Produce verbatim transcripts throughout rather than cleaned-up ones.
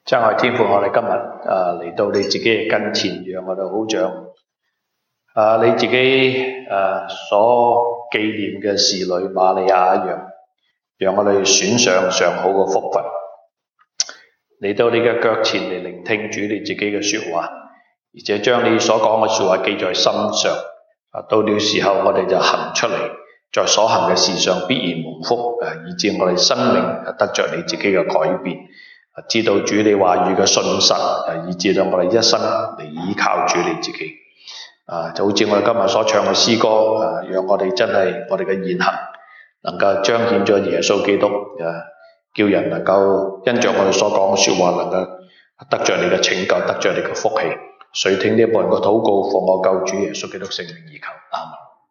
真係天父，我哋今日誒嚟到你自己嘅跟前，讓我哋好像誒你自己誒所紀念嘅侍女瑪利亞一樣，讓我哋選上上好嘅福分，嚟到你嘅腳前嚟聆聽主你自己嘅說話，而且將你所講嘅說話記在心上。啊，到了時候我哋就行出嚟，在所行嘅事上必然蒙福，誒，以致我哋生命得着你自己嘅改變。知道主你話語嘅信實，以致到我哋一生嚟依靠主你自己。啊，就好似我哋今日所唱嘅詩歌，啊，讓我哋真係我哋嘅言行能夠彰顯咗耶穌基督，啊，叫人能夠因着我哋所講嘅說話，能夠得着你嘅拯救，得着你嘅福氣。垂聽呢一部分嘅禱告，奉我救主耶穌基督聖名而求，阿門。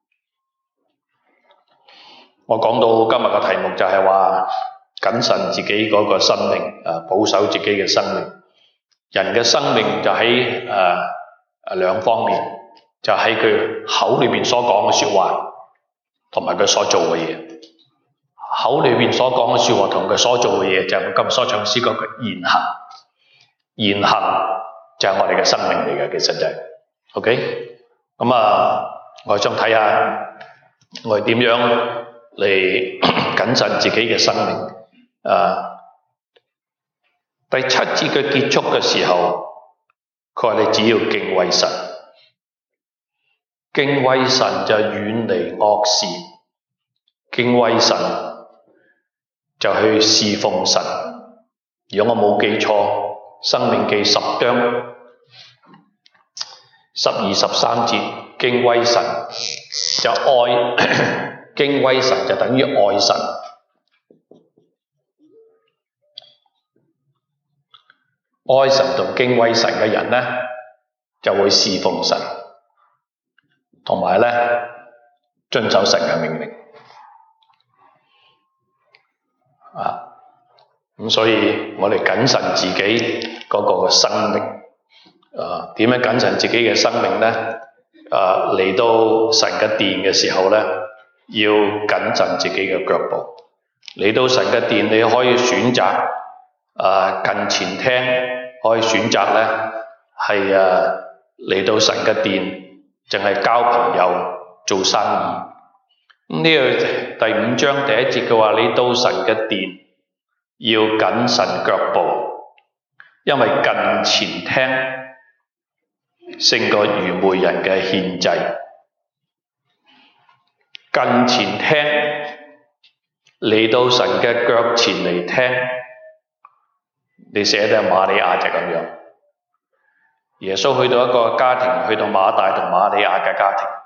我講到今日嘅題目就係話，謹慎自己嗰個生命，誒，保守自己嘅生命。人嘅生命就喺誒誒兩方面，就喺佢口裏邊所講嘅說話，同埋佢所做嘅嘢。口裏邊所講嘅說話同佢所做嘅嘢，就係我今日所唱詩歌嘅言行。言行就係我哋嘅生命嚟嘅，其實就係 OK。咁啊，我想睇下我哋點樣嚟謹慎自己嘅生命。啊，第七節嘅結束嘅時候，佢話你只要敬畏神，敬畏神就遠離惡事，敬畏神就去侍奉神。如果我冇記錯，《申命記》十章十二十三節，敬畏神就愛，敬畏神就等於愛神。愛神同敬畏神嘅人呢，就會侍奉神，同埋呢遵守神嘅命令。啊，咁所以我哋謹慎自己嗰個嘅生命。啊，點樣謹慎自己嘅生命呢？啊，嚟到神嘅殿嘅時候呢，要謹慎自己嘅腳步。嚟到神嘅殿，你可以選擇啊近前廳。可以選擇呢係啊嚟到神嘅殿，淨係交朋友做生意。咁呢個第五章第一節嘅話，你到神嘅殿要謹慎腳步，因為近前廳勝過愚昧人嘅獻祭。近前廳嚟到神嘅腳前嚟聽。你寫得瑪利亞就咁樣，耶穌去到一個家庭，去到馬大同瑪利亞嘅家庭，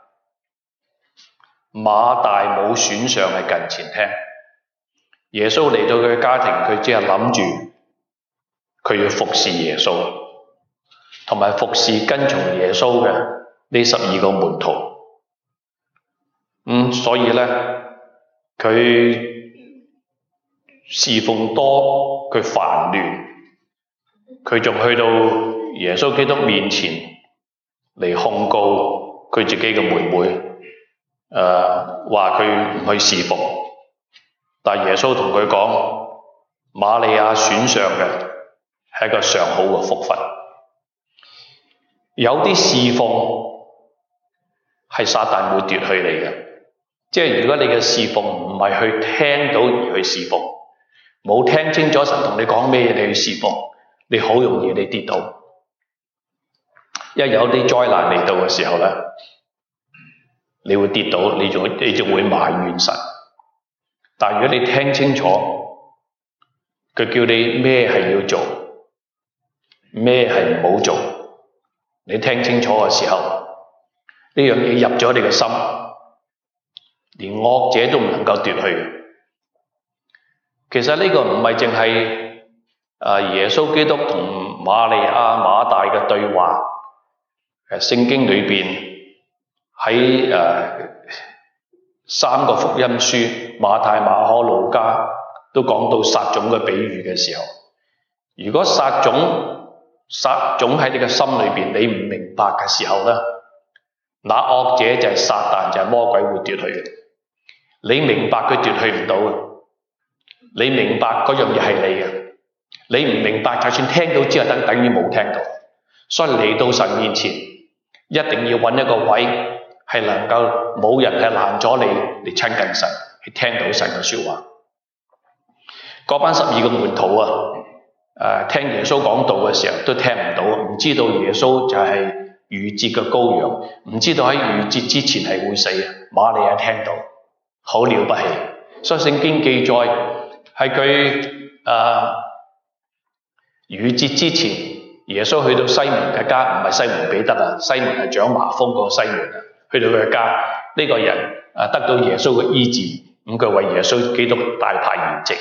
馬大冇選上係近前廳，耶穌嚟到佢嘅家庭，佢只係諗住佢要服侍耶穌，同埋服侍跟從耶穌嘅呢十二個門徒。咁、嗯、所以呢，佢侍奉多，佢煩亂。佢仲去到耶穌基督面前嚟控告佢自己嘅妹妹，誒話佢唔去侍奉。但耶穌同佢講，瑪利亞選上嘅係一個上好嘅福分。有啲侍奉係撒旦會奪去你嘅，即係如果你嘅侍奉唔係去聽到而去侍奉，冇聽清楚神同你講咩嘢，你去侍奉。你好容易你跌倒，一有啲災難嚟到嘅時候呢，你會跌倒，你就你就會埋怨神。但如果你聽清楚，佢叫你咩係要做，咩係唔好做，你聽清楚嘅時候，呢樣嘢入咗你嘅心，連惡者都唔能夠奪去。其實呢個唔係淨係啊！耶穌基督同瑪利亞馬大嘅對話，誒聖經裏邊喺誒三個福音書馬太、馬可、路加都講到撒種嘅比喻嘅時候，如果撒種撒種喺你嘅心裏邊，你唔明白嘅時候咧，那惡者就係撒旦，就係魔鬼會奪去嘅。你明白佢奪去唔到嘅，你明白嗰樣嘢係你嘅。 你唔明白，就算聽到之後等等於冇聽到。所以嚟到神面前，一定要揾一個位係能夠冇人係攔咗你嚟親近神，去聽到神嘅說話。嗰班十二個門徒啊，誒聽耶穌講道嘅時候都聽唔到，唔知道耶穌就係逾節嘅羔羊，唔知道喺逾節之前係會死。瑪利亞聽到，好了不起。所以聖經記載係佢誒逾節之前，耶穌去到西門嘅家，唔係西門彼得啊，西門係長麻風嗰個西門啊，去到佢嘅家，呢、這個人誒得到耶穌嘅醫治，咁佢為耶穌基督大派筵席。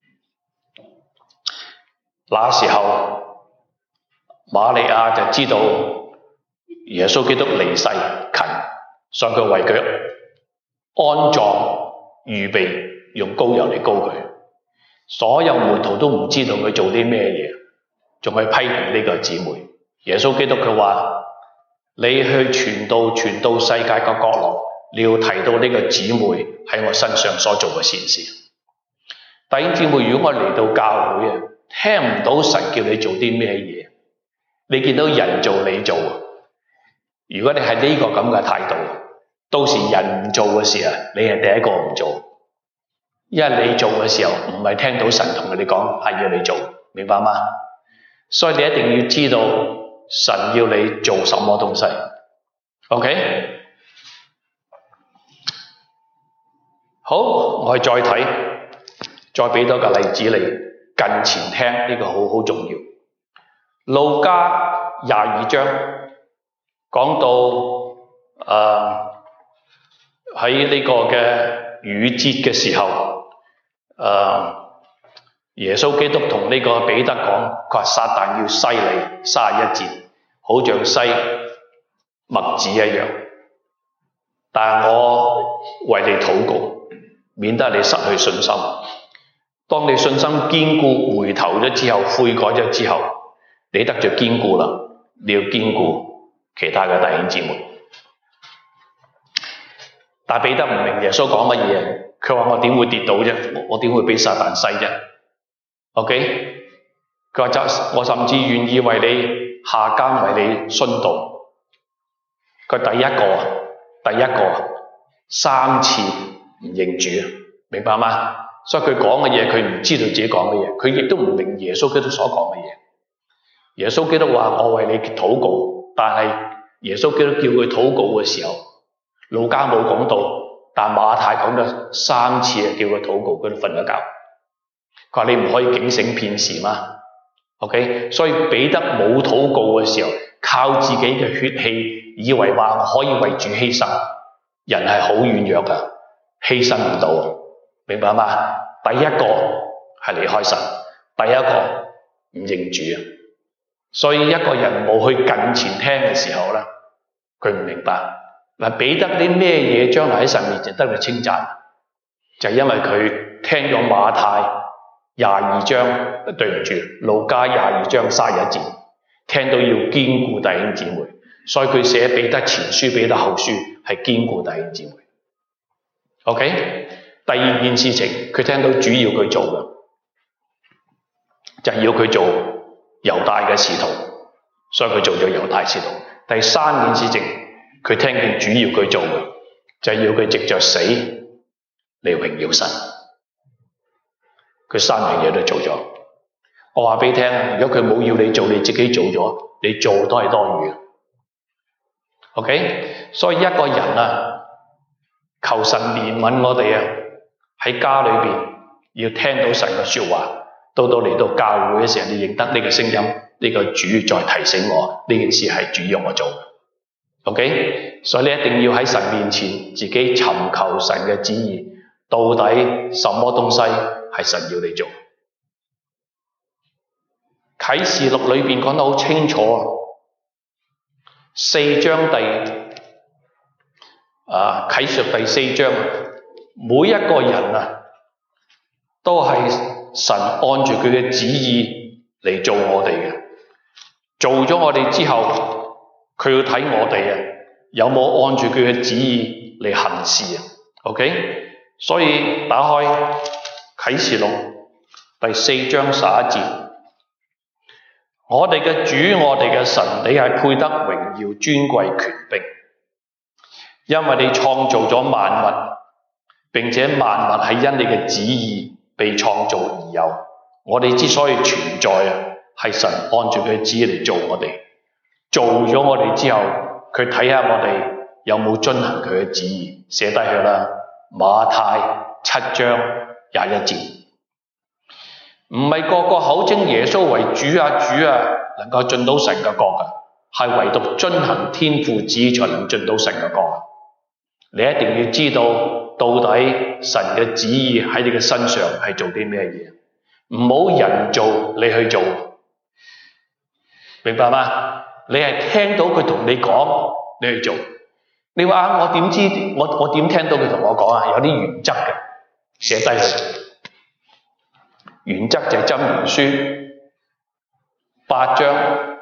那時候瑪利亞就知道耶穌基督離世近，所以佢為佢安葬預備用膏油嚟膏佢。所有門徒都唔知道佢做啲咩嘢，仲去批評呢個姊妹。耶穌基督佢話：你去傳道傳到世界嘅角落，你要提到呢個姊妹喺我身上所做嘅善事。弟兄姊妹，如果我嚟到教會啊，聽唔到神叫你做啲咩嘢，你見到人做你做，如果你係呢個咁嘅態度，到時人唔做嘅時候，你係第一個唔做，因為你做嘅時候唔係聽到神同你講係要你做，明白嗎？所以你一定要知道神要你做什麼東西。 OK， 好，我哋再睇，再俾多個例子你。近前聽呢、這個好好重要。路加廿二章講到誒喺呢個嘅逾節嘅時候，誒、呃、耶穌基督同呢個彼得講，佢話撒但要篩你三十一節，好像篩麥子一樣。但係我為你禱告，免得你失去信心。當你信心堅固，回頭咗之後，悔改咗之後，你得着堅固啦。你要堅固其他嘅弟兄姊妹。但彼得唔明耶穌講乜嘢，佢話我點會跌倒啫？我點會俾撒但篩啫 ？OK， 佢話就我甚至願意為你下監，為你殉道。佢第一個，第一個三次唔認主，明白嗎？所以佢講嘅嘢，佢唔知道自己講嘅嘢，佢亦都唔明耶穌基督所講嘅嘢。耶穌基督話我為你禱告，但係耶穌基督叫佢禱告嘅時候，路加冇講到，但馬太講咗三次叫佢禱告，佢都瞓咗覺。佢話你唔可以警醒片時嗎 ？OK， 所以彼得冇禱告嘅時候，靠自己嘅血氣，以為話可以為主犧牲，人係好軟弱噶，犧牲唔到。明白嗎？第一個係離開神，第一個唔認主啊！所以一個人冇去近前聽嘅時候咧，佢唔明白嗱，彼得啲咩嘢將來喺神面前得到稱讚，就係因為佢聽咗馬太廿二章，對唔住，路加廿二章三十一節，聽到要堅固弟兄姊妹，所以佢寫彼得前書、彼得後書係堅固弟兄姊妹。OK。第二件事情，佢聽到主要佢做嘅，就係、是、要佢做猶大嘅使徒，所以佢做咗猶大使徒。第三件事情，佢聽見主要佢做嘅，就係、是、要佢藉着死嚟榮耀神。佢三樣嘢都做咗。我話俾你聽，如果佢冇要你做，你自己做咗，你做都係多餘。OK， 所以一個人啊，求神憐憫我哋啊！喺家裏邊要聽到神嘅說話，到到嚟到教會嘅時候，你認得呢個聲音，呢、這個主再提醒我呢件事係主要我做嘅。OK， 所以你一定要喺神面前自己尋求神嘅旨意，到底什麼東西係神要你做？啟示錄裏邊講得好清楚，四章第啊啟示錄第四章。每一個人啊，都係神按住佢嘅旨意嚟做我哋嘅。做咗我哋之後，佢要睇我哋啊，有冇按住佢嘅旨意嚟行事啊 ？OK， 所以打開啟示錄第四章十一節， 我哋嘅主，我哋嘅神，你係配得榮耀、尊貴、權柄，因為你創造咗萬物，並且萬物係因你嘅旨意被創造而有。我哋之所以存在啊，係神按住佢嘅旨意嚟做我哋。做咗我哋之後，佢睇下我哋有冇遵行佢嘅旨意，寫低佢啦。馬太七章廿一節。唔係個個口稱耶穌為主啊主啊，能夠進到神嘅國噶，係唯獨遵行天父旨意才能進到神嘅國。你一定要知道到底神嘅旨意喺你嘅身上係做啲咩嘢，唔好人做你去做，明白嗎？你係聽到佢同你講，你去做。你話啊，我點知我我點聽到佢同我講啊？有啲原則嘅，寫低佢。原則就係箴言書八章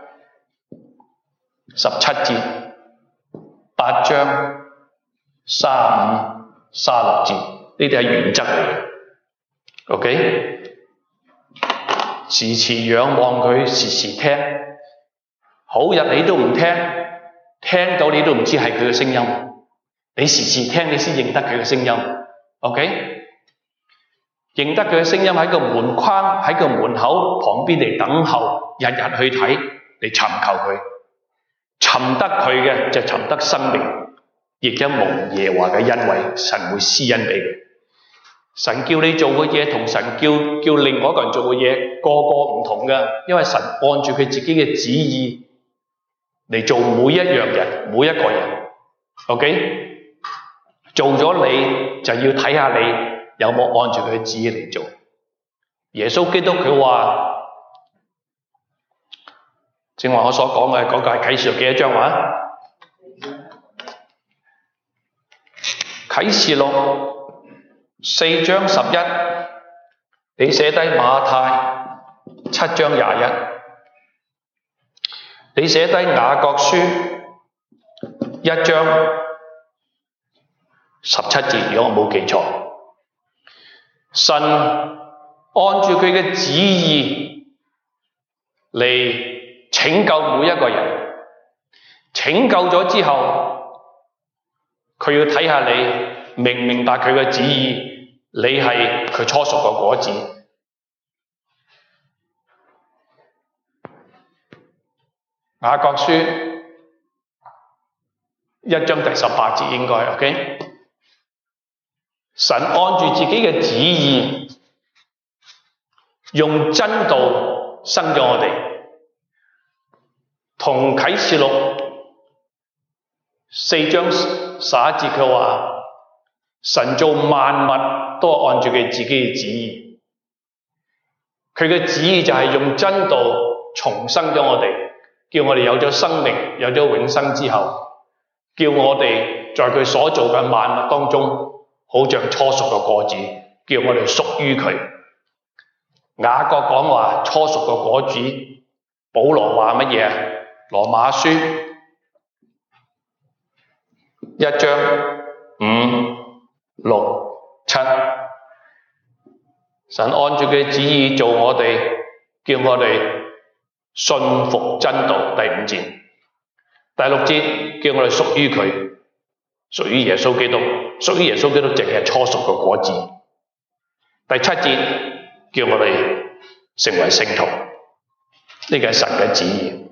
十七節，八章三五三六節，呢啲係原則嚟嘅。OK， 時時仰望佢，時時聽。好日你都唔聽，聽到你都唔知係佢嘅聲音。你時時聽，你先認得佢嘅聲音。OK。認得佢嘅聲音喺個門框，喺個門口旁邊嚟等候，日日去睇，嚟尋求佢。尋得佢嘅就尋得生命，亦因蒙耶和華嘅恩惠，神會施恩俾佢。神叫你做嘅嘢，同神叫叫另外一個人做嘅嘢，個個唔同㗎，因為神按住佢自己嘅旨意嚟做每一樣人，每一個人。OK， 做咗你就要睇下你有冇按住佢嘅旨意嚟做？耶穌基督佢話，正話我所講嘅嗰個係啟示錄幾多章話？啟示錄四章十一，你寫低馬太七章廿一，你寫低雅各書一章十七節，如果我冇記錯。神按住佢嘅旨意嚟拯救每一個人，拯救咗之後，佢要睇下你明唔明白佢嘅旨意，你係佢初熟嘅果子。雅各書一章第十八節應該 OK。神按住自己嘅旨意，用真道生咗我哋，同啟示錄四章十一節佢話，神做萬物都按住佢自己嘅旨意，佢嘅旨意就係用真道重生咗我哋，叫我哋有咗生命，有咗永生之後，叫我哋在佢所做嘅萬物當中，好像初熟嘅果子，叫我哋屬於佢。雅各講話初熟嘅果子，保羅話乜嘢啊？羅馬書一章五六七，神按住佢嘅旨意做我哋，叫我哋信服真道。第五節，第六節叫我哋屬於佢，屬於耶穌基督。屬於耶穌基督淨係初熟嘅果子。第七節叫我哋成為聖徒，呢個係神嘅旨意。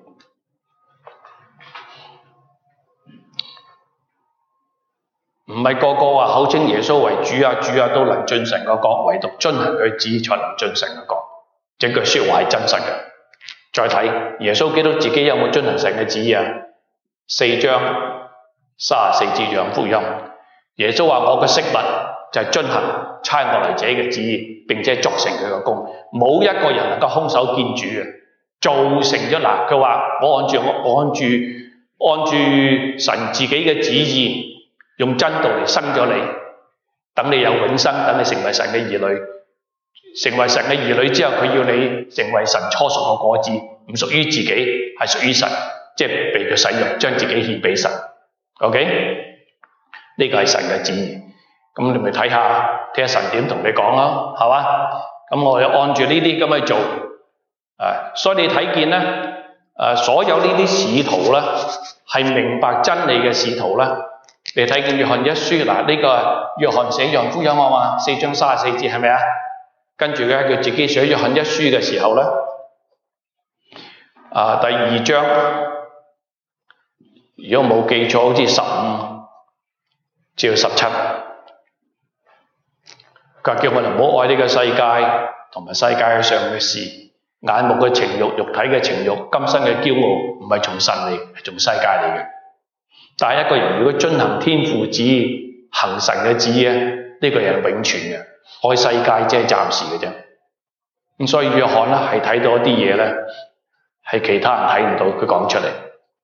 唔係個個話口稱耶穌為主啊主啊都能進神嘅國，唯獨遵行佢旨意才能進神嘅國。這句說話係真實嘅。再睇耶穌基督自己有冇遵行神嘅旨意啊？四章三十四節約翰福音。耶穌話：我嘅食物就係遵行差我嚟者嘅旨意，並且作成佢嘅功。冇一個人能夠空手見主嘅，做成咗嗱。佢話：我按住我按住按住神自己嘅旨意，用真道嚟生咗你，等你有永生，等你成為神嘅兒女。成為神嘅兒女之後，佢要你成為神初熟嘅果子，唔屬於自己，係屬於神，即係被佢使用，將自己獻俾神。OK？呢個係神嘅旨意，咁你咪睇下，睇下神點同你講咯，係嘛？咁我又按住呢啲咁去做， 啊，所以你睇見咧，誒所有呢啲使徒咧係明白真理嘅使徒咧，你睇見約翰一書嗱，呢個約翰寫約翰福音啊嘛，四章三十四節係咪啊？跟住咧佢自己寫約翰一書嘅時候咧，啊第二章，如果冇記錯，好似十五至到十七，佢叫我哋唔好愛呢個世界同埋世界上嘅事，眼目嘅情慾、肉體嘅情慾、今生嘅驕傲，唔係從神嚟，係從世界嚟嘅。但係一個人如果遵行天父旨意、行神嘅旨意咧，呢個人係永存嘅。愛世界即係暫時嘅啫。咁所以約翰咧係睇到一啲嘢咧，係其他人睇唔到，佢講出嚟。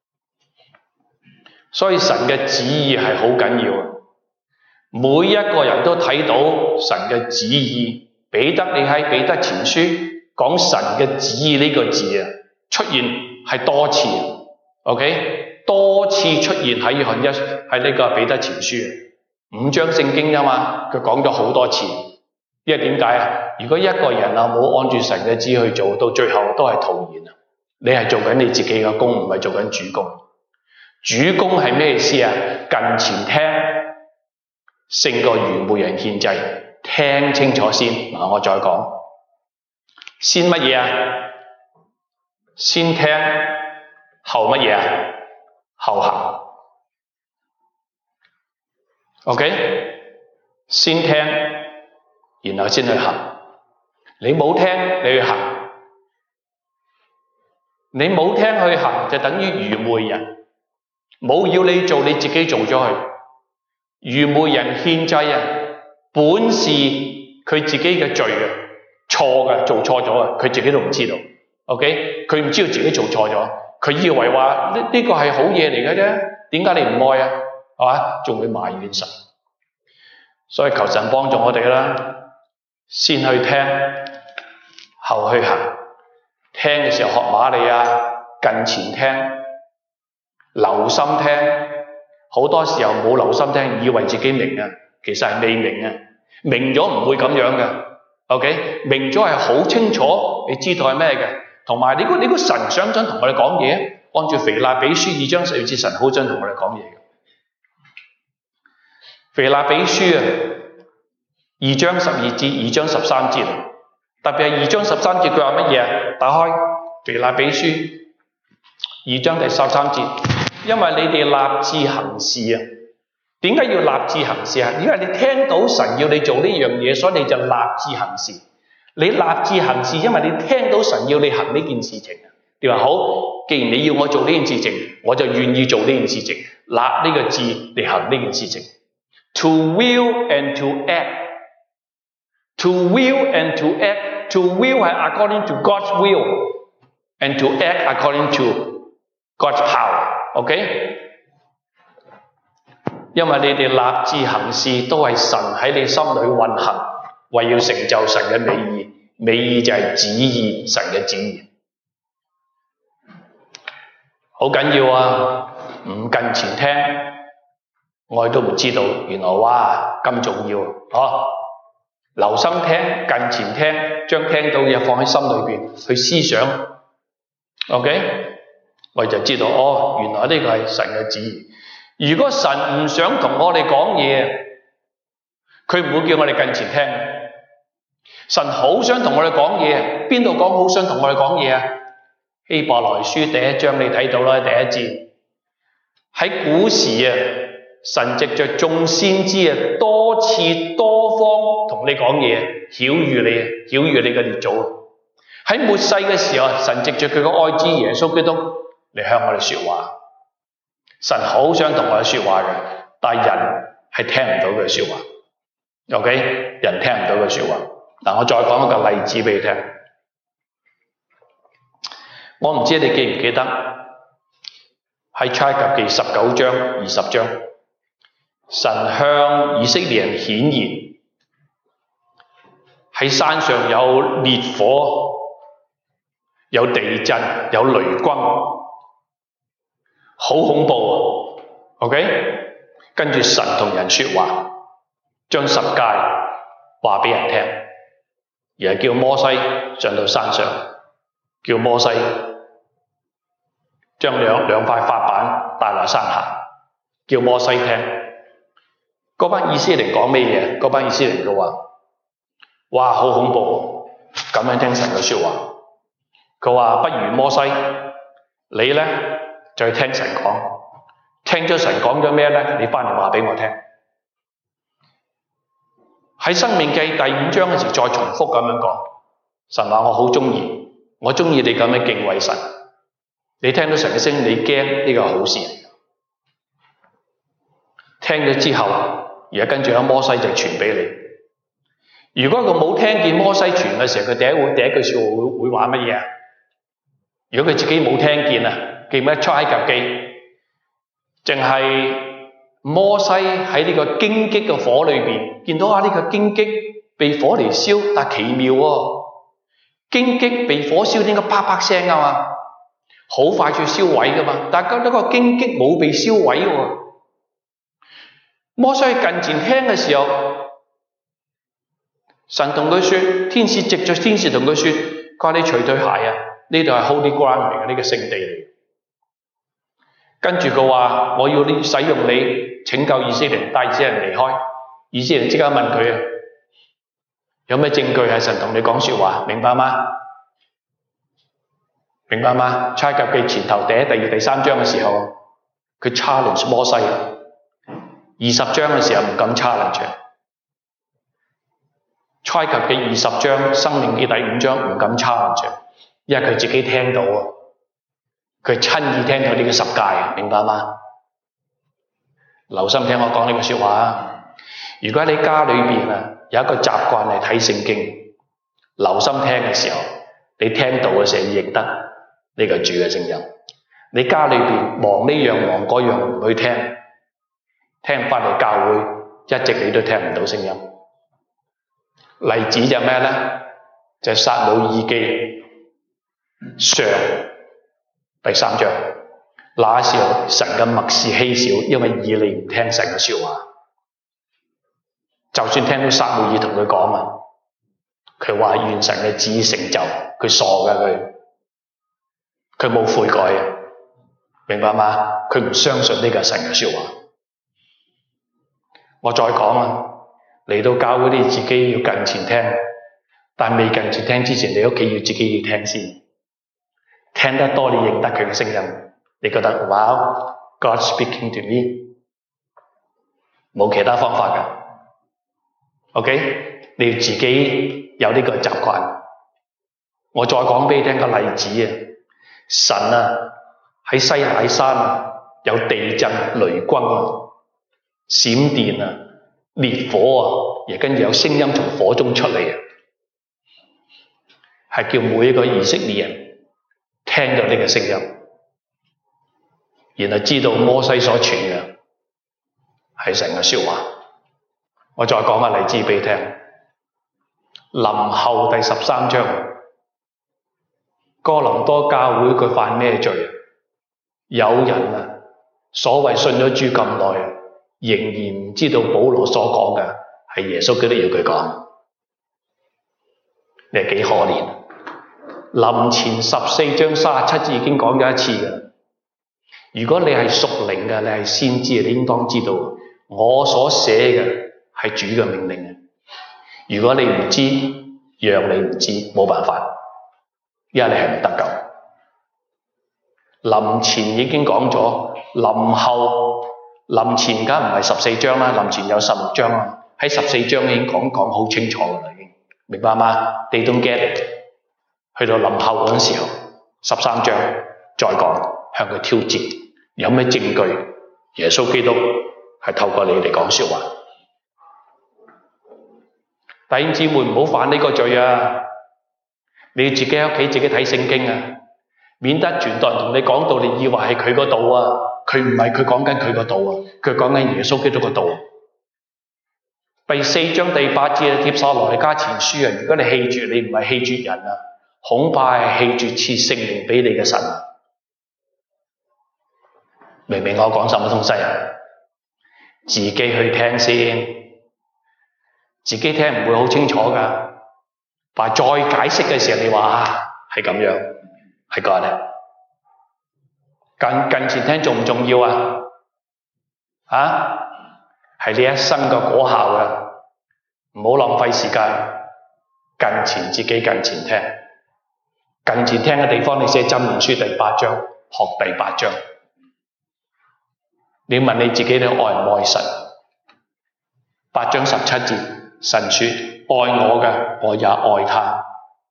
所以神嘅旨意係好緊要啊！每一個人都睇到神嘅旨意。彼得，你喺彼得前書講神嘅旨意呢個字啊，出現係多次 ，OK， 多次出現喺約翰一喺呢個彼得前書五章聖經啫嘛，佢講咗好多次。因為點解啊？如果一個人啊冇按住神嘅旨意去做，到最後都係徒然啊！你係做緊你自己嘅工，唔係做緊主工。主工係咩意思啊？近前聽勝過愚昧人獻祭，聽清楚先。嗱，我再講，先乜嘢啊？先聽後乜嘢啊？後行。OK， 先聽，然後先去行。你冇聽，你去行，你冇聽去行就等於愚昧人。冇要你做，你自己做咗去。愚昧人獻祭啊，本是佢自己嘅罪啊，錯嘅，做錯咗啊，佢自己都唔知道。OK， 佢唔知道自己做錯咗，佢以為話呢呢個係好嘢嚟嘅啫，點解你唔愛啊？係嘛，仲會埋怨神。所以求神幫助我哋啦，先去聽，後去行。聽嘅時候學瑪利亞，近前聽。留心聽，好多時候冇留心聽，以為自己明啊，其實係未明啊。明咗唔會咁樣嘅 ，OK？ 明咗係好清楚，你知道係咩嘅。同埋你估你估神想唔想同我哋講嘢？按照腓立比書二章十二節，神好想同我哋講嘢嘅。腓立比書啊，二章十二節，二章十三節，特別係二章十三節，佢話乜嘢啊？打開腓立比書二章第十三節。因為你哋立志行事啊，點解要立志行事啊？因為你聽到神要你做呢樣嘢，所以你就立志行事。你立志行事，因為你聽到神要你行呢件事情啊。你話好，既然你要我做呢件事情，我就願意做呢件事情，立呢個志嚟行呢件事情。To will and to act, to will and to act, to will 係 according to God's will, and to act according to God's power。OK， 因為你哋立志行事都係神喺你心裏運行，為要成就神嘅美意。美意就係旨意，神嘅旨意，好緊要啊！唔近前聽，我哋都唔知道，原來哇咁重要啊！留心聽，近前聽，將聽到嘅嘢放喺心裏邊去思想。OK。我就知道哦，原來呢個係神嘅旨意。如果神唔想同我哋講嘢，佢唔會叫我哋近前聽。神好想同我哋講嘢，邊度講好想同我哋講嘢啊？希伯來書第一章你睇到啦，第一節喺古時啊，神藉着眾先知啊，多次多方同你講嘢，曉諭你，曉諭你嘅列祖。喺末世嘅時候，神藉着佢嘅愛子耶穌基督嚟向我哋說話，神好想同我哋說話嘅，但係人係聽唔到佢嘅說話。OK， 人聽唔到佢說話。嗱，我再講一個例子俾你聽。我唔知你記唔記得喺出埃及記十九章二十章，神向以色列人顯現，喺山上有烈火，有地震，有雷轟。好恐怖啊 ！OK， 跟住神同人說話，將十誡話俾人聽，而係叫摩西上到山上， 叫摩西將兩兩塊法板帶落山下，叫摩西聽。嗰班以色列人講咩嘢？嗰班以色列人都話：哇，好恐怖！咁樣聽神嘅說話。佢話：不如摩西，你呢就去聽神講，聽咗神講咗咩呢？你翻嚟話俾我聽。喺申命記第五章嘅時再重複咁樣講，神話我好中意，我中意你咁樣敬畏神。你聽到神嘅聲，你驚呢個好事嚟。聽咗之後，而家跟住阿摩西就傳俾你。如果佢冇聽見摩西傳嘅時候，佢第一會第一句說話會會話乜嘢啊？如果佢自己冇聽見啊，記唔記得出埃及記？淨係摩西喺呢個荊棘嘅火裏邊，見到啊呢個荊棘被火嚟燒，但奇妙喎，荊棘被火燒應該啪啪聲啊嘛，好快就燒毀噶嘛，但係嗰個荊棘冇被燒毀喎。摩西近前聽嘅時候，神同佢說，天使藉着天使同佢說，佢話你除對鞋啊，呢度係 Holy Ground 嚟嘅，呢個聖地嚟。跟住佢話我要你使用你拯救以色列人，帶以色列人離開。以色列人即刻問佢啊，有咩證據係神同你講說話？明白嗎？明白嗎？出埃及記前頭第一、第二、第三章嘅時候，佢 challenge 摩西。二十章嘅時候唔敢 challenge， 出埃及記二十章、申命記第五章唔敢 challenge， 因為佢自己聽到啊，佢親耳聽到呢個十誡，明白嗎？留心聽我講呢個說話啊！如果你家裏邊啊有一個習慣嚟睇聖經，留心聽嘅時候，你聽到嘅時候認得呢個主嘅聲音。你家裏邊忙呢樣忙嗰樣唔去聽。聽翻嚟教會，一直你都聽唔到聲音。例子就咩呢？就係撒母耳記上第三章。那時候神嘅默示稀少，因為以利唔聽神嘅說話。就算聽到撒母耳同佢講啊，佢話願神嘅旨意成就，佢傻嘅佢，佢冇悔改啊，明白嗎？佢唔相信呢個神嘅說話。我再講啊，嚟到教會你自己要近前聽，但未近前聽之前，你屋企要自己要聽先。聽得多，你認得佢嘅聲音，你覺得哇 God speaking to me， 冇其他方法㗎。OK， 你要自己有呢個習慣。我再講俾你聽個例子啊，神啊喺西乃山啊有地震、雷轟啊。閃電啊，烈火啊，而跟住有聲音從火中出嚟啊，係叫每一個以色列人聽到呢個聲音，然後知道摩西所傳嘅係神嘅說話。我再講個例子俾你聽，林後第十三章，哥林多教會佢犯咩罪啊？有人啊，所謂信咗主咁耐，仍然唔知道保羅所講嘅係耶穌基督要佢講，你係幾可憐？林前十四章三十七節已經講咗一次嘅。如果你係屬靈嘅，你係先知，你應當知道我所寫嘅係主嘅命令嘅。如果你唔知，讓你唔知，冇辦法，因為你係唔得救。林前已經講咗，林後。林前梗唔係十四章啦，林前有十六章啦，喺十四章已經講講好清楚㗎啦，已經明白嗎？ They don't get it。去到林後嗰陣時候，十三章再講，向佢挑戰，有咩證據？耶穌基督係透過你嚟講說話。弟兄姊妹唔好犯呢個罪啊！你自己喺屋企自己睇聖經啊，免得傳道人同你講道，你以為係佢嗰度啊。佢唔係，佢講緊佢個道啊，佢講緊耶穌基督個道。第四章第八節嘅帖撒羅尼迦前書啊，如果你棄絕，你唔係棄絕人啊，恐怕係棄絕賜聖靈俾你嘅神。明唔明我講什麼東西啊？自己去聽先，自己聽唔會好清楚噶。但係再解釋嘅時候，你話啊係咁樣， 係God咧。近近前聽重唔重要啊？啊，係你一生嘅果效嘅，唔好浪費時間。近前自己近前聽，近前聽嘅地方，你寫箴言書第八章，學第八章。你問你自己，你愛唔愛神？八章十七節，神說：愛我嘅，我也愛他；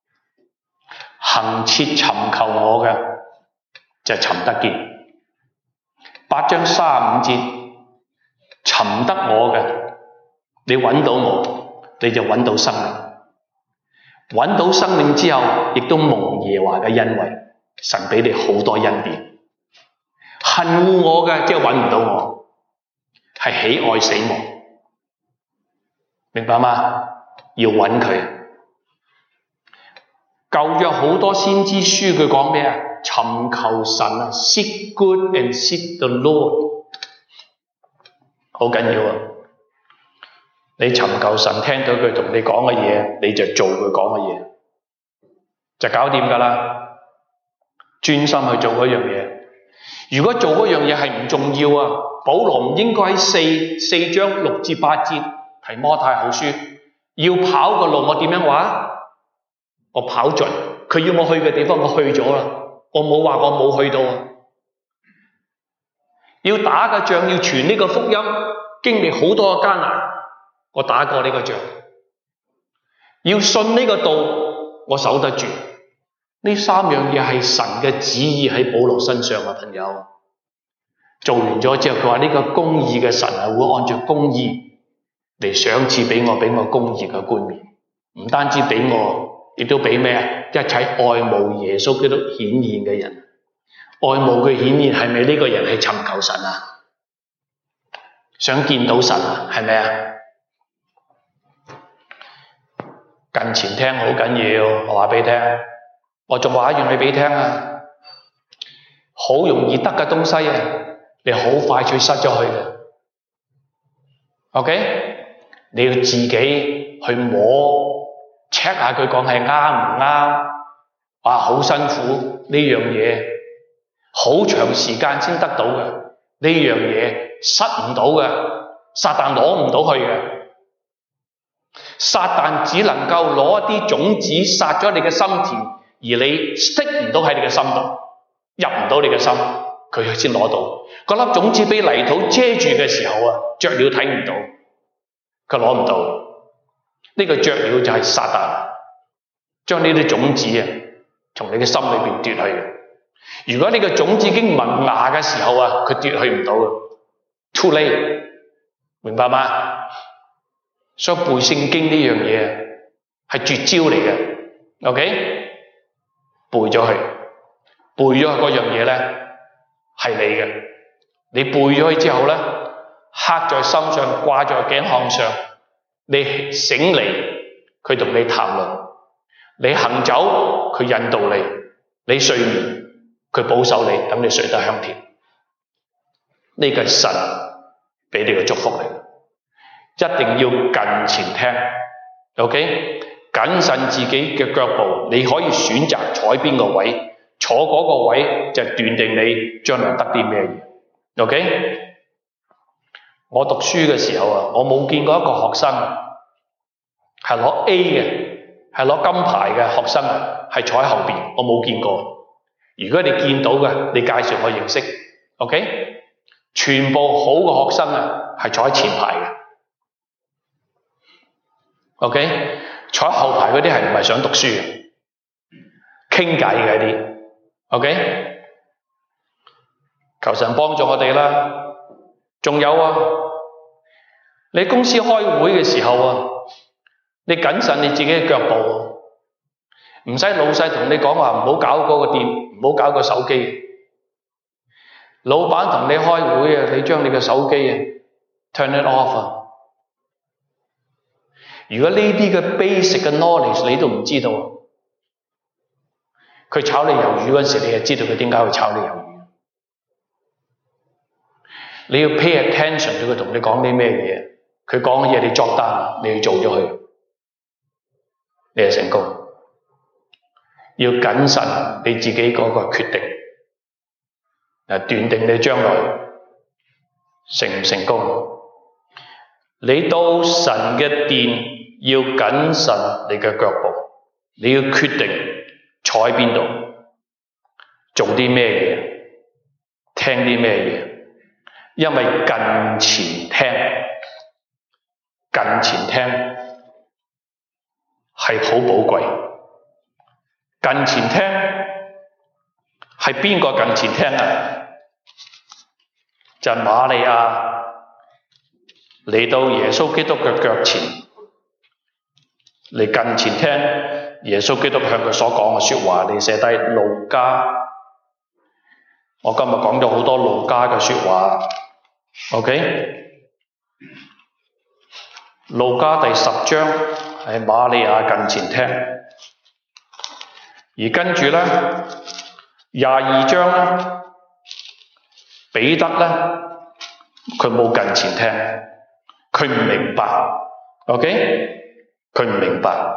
恆切尋求我嘅，就尋得見。八章三十五節，尋得我嘅，你揾到我，你就揾到生命。揾到生命之後，亦都蒙耶和華嘅恩惠，神俾你好多恩典。恨惡我嘅，即係揾唔到我，係喜愛死亡，明白嗎？要揾佢。舊約好多先知書佢講咩啊？尋求神啊 ，seek good and seek the Lord， 好緊要啊！你尋求神，聽到佢同你講嘅嘢，你就做佢講嘅嘢，就搞掂㗎啦。專心去做嗰樣嘢。如果做嗰樣嘢係唔重要啊，保羅唔應該喺四四章六至八節提摩太後書，要跑個路，我點樣話？我跑盡，佢要我去嘅地方，我去咗啦。我冇話我冇去到啊。要打嘅仗，要傳呢個福音，經歷好多嘅艱難。我打過呢個仗，要信呢個道，我守得住。呢三樣嘢係神嘅旨意喺保羅身上啊，朋友。做完咗之後，佢話呢個公義嘅神係會按照公義嚟賞賜俾我，俾我公義嘅冠冕。唔單止俾我，亦都俾咩啊？一切愛慕耶穌基督顯現嘅人，愛慕佢顯現，係咪呢個人係尋求神啊？想見到神啊？係咪啊？近前聽好緊要，我話俾你聽，我仲話一樣嘢俾你聽啊，好容易得嘅東西啊，你好快脆失咗去嘅。OK， 你要自己去摸 check 下佢講係啱唔啱，哇，好辛苦呢樣嘢，好長時間先得到嘅呢樣嘢，失唔到嘅，撒旦攞唔到去嘅。撒旦只能夠攞一啲種子撒咗你嘅心田，而你 stick 唔到喺你嘅心度，入唔到你嘅心，佢先攞到。嗰粒種子俾泥土遮住嘅時候啊，雀鳥睇唔到，佢攞唔到。呢、這個雀鳥就係撒旦將呢啲種子啊從你嘅心裏邊奪去。如果呢個種子已經萌芽嘅時候啊，佢奪去唔到嘅 ，too late， 明白嗎？所以背聖經呢樣嘢係絕招嚟嘅 ，OK？ 背咗佢，背咗佢嗰樣嘢咧係你嘅，你背咗佢之後咧，刻在心上，掛在頸項上，你醒嚟，佢同你談論；你行走，佢引導你；你睡眠，佢保守你，等你睡得香甜。呢個係神俾你嘅祝福嚟。一定要近前聽 ，OK？ 謹慎自己嘅腳步，你可以選擇坐喺邊個位，坐嗰個位就斷定你將來得啲咩嘢 ，OK？ 我讀書嘅時候啊，我冇見過一個學生係攞 A 嘅，係攞金牌嘅學生係坐喺後邊，我冇見過。如果你見到嘅，你介紹我認識 ，OK？ 全部好嘅學生啊，係坐喺前排嘅。OK， 坐喺後排嗰啲係唔係想讀書嘅，傾偈嘅啲。OK， 求神幫助我哋啦。仲有啊，你公司開會嘅時候啊，你謹慎你自己嘅腳步，唔使老細同你講話唔好搞嗰個電，唔好搞個手機。老闆同你開會啊，你將你嘅手機啊 turn it off 啊。如果呢啲嘅 basic 嘅 knowledge 你都唔知道，佢炒你魷魚嗰陣時，你就知道佢點解會炒你魷魚。你要 pay attention 到佢同你講啲咩嘢，佢講嘅嘢你作單，你要做咗佢，你係成功。 要謹慎你自己嗰個決定，斷定你將來成唔成功。你到神嘅殿要謹慎你嘅腳步，你要決定坐喺邊度，做啲咩嘢，聽啲咩嘢，因為近前聽，近前聽係好寶貴。近前聽係邊個近前聽啊？就係瑪利亞嚟到耶穌基督嘅腳前嚟近前聽耶穌基督向佢所講嘅說話。你寫低路加，我今日講咗好多路加嘅說話。OK， 路加第十章係瑪利亞近前聽。而跟住咧，廿二章咧，彼得咧，佢冇近前聽，佢唔明白 ，OK， 佢唔明白。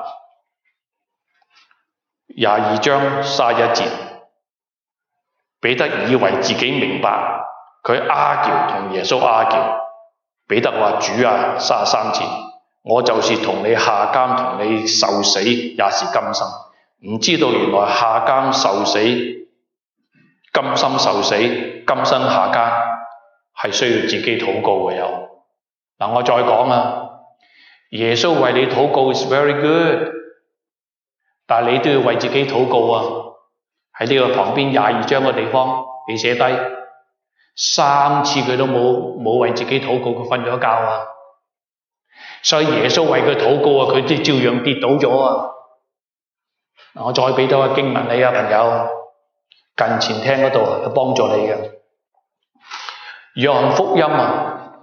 廿二章三十一節，彼得以為自己明白，佢拗撬同耶穌拗撬。彼得話：主啊，三十三節，我就是同你下監，同你受死，也是甘心。唔知道原來下監受死，甘心受死，甘心下監係需要自己禱告嘅。有嗱，我再講啊，耶穌為你禱告 is very good， 但係你都要為自己禱告啊。喺呢個旁邊廿二章嘅地方，你寫低三次佢都冇冇為自己禱告，佢瞓咗覺啊。所以耶穌為佢禱告啊，佢都照樣跌倒咗啊。我再俾多個經文你啊，朋友，近前聽嗰度係幫助你嘅。約翰福音啊，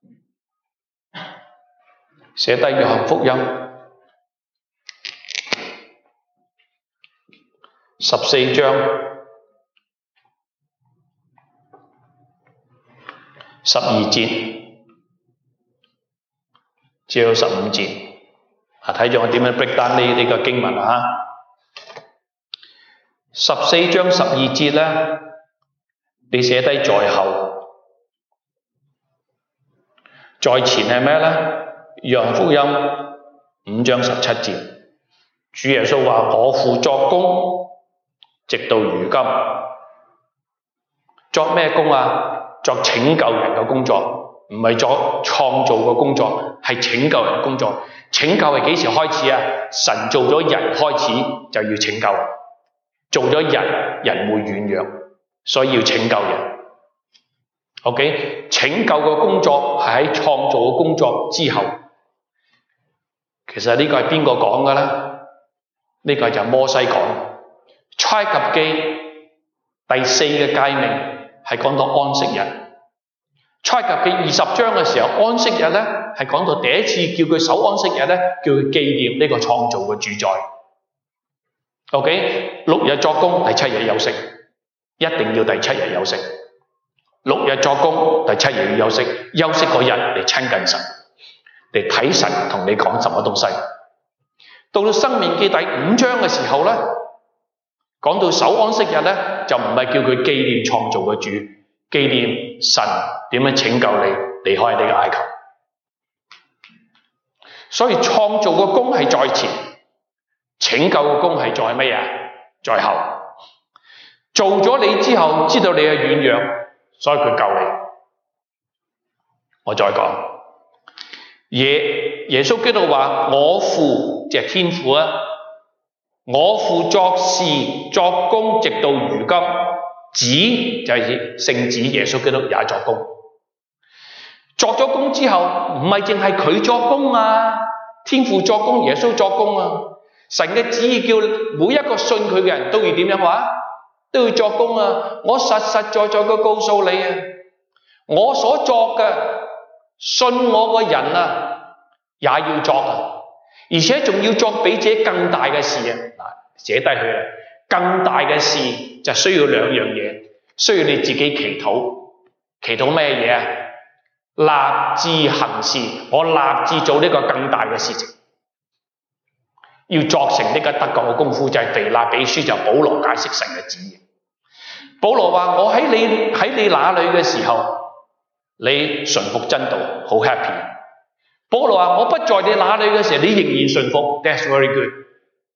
寫低約翰福音十四章十二節至到十五節，啊，睇住我點樣 break down呢呢個經文啊。十四章十二節咧，你寫低在後，在前係咩咧？約翰福音五章十七節，主耶穌話：我父作工，直到如今。作咩工啊？作拯救人嘅工作，唔係作創造嘅工作，係拯救人嘅工作。拯救係幾時開始啊？神做咗人開始就要拯救。做咗人，人會軟弱，所以要拯救人。OK， 拯救嘅工作係喺創造嘅工作之後。其實呢個係邊個講嘅咧？呢個就係摩西講。出埃及記第四嘅誡命係講到安息日。出埃及記二十章嘅時候，安息日咧係講到第一次叫佢守安息日咧，叫佢紀念呢個創造嘅主宰。OK， 六日作工，第七日休息，一定要第七日休息。六日作工，第七日要休息，休息嗰日嚟親近神，嚟睇神同你講什麼東西。到到申命記第五章嘅時候咧，講到守安息日咧，就唔係叫佢紀念創造嘅主，紀念神點樣拯救你離開你嘅埃及。所以創造嘅工係在前，拯救嘅工係在乜嘢？在後。做咗你之後，知道你係軟弱，所以佢救你。我再講，耶耶穌基督話：我父即係天父啊，我父作事作工，直到如今。子就係聖子耶穌基督也作工。作咗工之後，唔係淨係佢作工啊，天父作工，耶穌作工啊。神嘅旨意叫每一個信佢嘅人都要點樣話？都要作工啊！我實實在在嘅告訴你啊，我所作嘅，信我嘅人啊，也要作啊，而且仲要作比這更大嘅事啊！嗱，寫低佢啦，更大嘅事就需要兩樣嘢，需要你自己祈禱，祈禱咩嘢啊？立志行事，我立志做呢個更大嘅事情。 要作成呢個得救嘅功夫，就係腓立比書就保羅解釋神嘅旨意。保羅話：我喺你喺你那裏嘅時候，你順服真道，好 happy。保羅話：我不在你那裏嘅時候，你仍然順服 ，that's very good。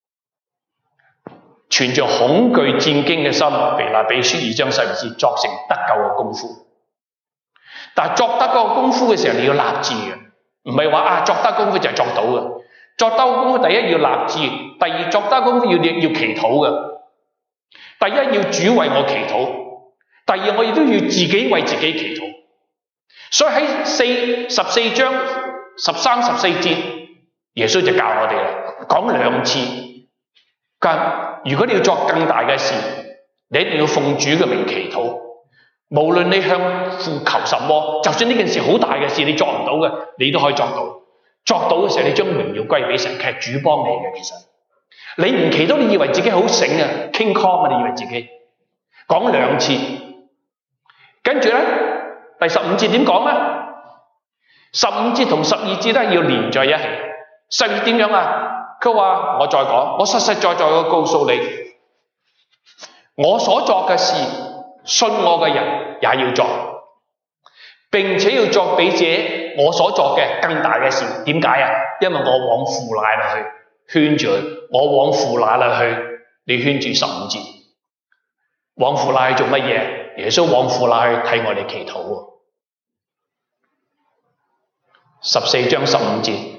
存着恐懼戰驚嘅心，腓立比書二章十二節，作成得救嘅功夫。但係作得嗰個功夫嘅時候，你要立志嘅，唔係話啊作得功夫就係作到嘅。作得功夫第一要立志，第二作得功夫要要祈禱嘅。第一要主為我祈禱，第二我亦都要自己為自己祈禱。所以喺四十四章十三十四節，耶穌就教我哋啦，講兩次。如果你要作更大嘅事，你一定要奉主嘅名祈禱。無論你向父求什麼，就算呢件事好大嘅事，你作唔到嘅，你都可以作到。作到嘅時候，你將榮耀歸俾神，其實主幫你嘅。其實你唔祈禱，你以為自己好醒啊 ，King Kong 啊，你以為自己講兩次，跟住咧第十五節點講咧？十五節同十二節咧要連在一起。十二點樣啊？佢話我再講，我實實在在嘅告訴你，我所作嘅事，信我嘅人也要作，並且要作比這我所作嘅更大嘅事。點解啊？因為我往父那裏去，圈住佢，我往父那裏去，你圈住十五節，往父那裏做乜嘢？耶穌往父那裏睇我哋祈禱喎。十四章十五節。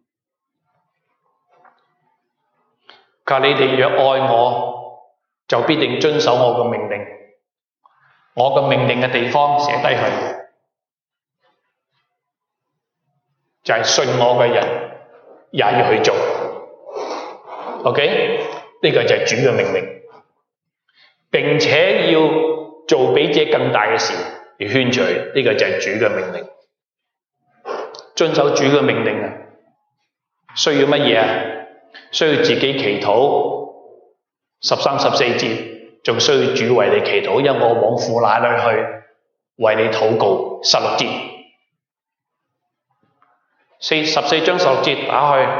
佢話你哋若愛我，就必定遵守我嘅命令。我嘅命令嘅地方寫低佢，就係信我嘅人也要去做。OK， 呢個就係主嘅命令，並且要做比這更大嘅事，要圈住佢。呢個就係主嘅命令。遵守主嘅命令啊，需要乜嘢啊？需要自己祈禱，十三十四節，仲需要主為你祈禱，因為我往父那裏去為你禱告。十六節，四十四章十六節打去，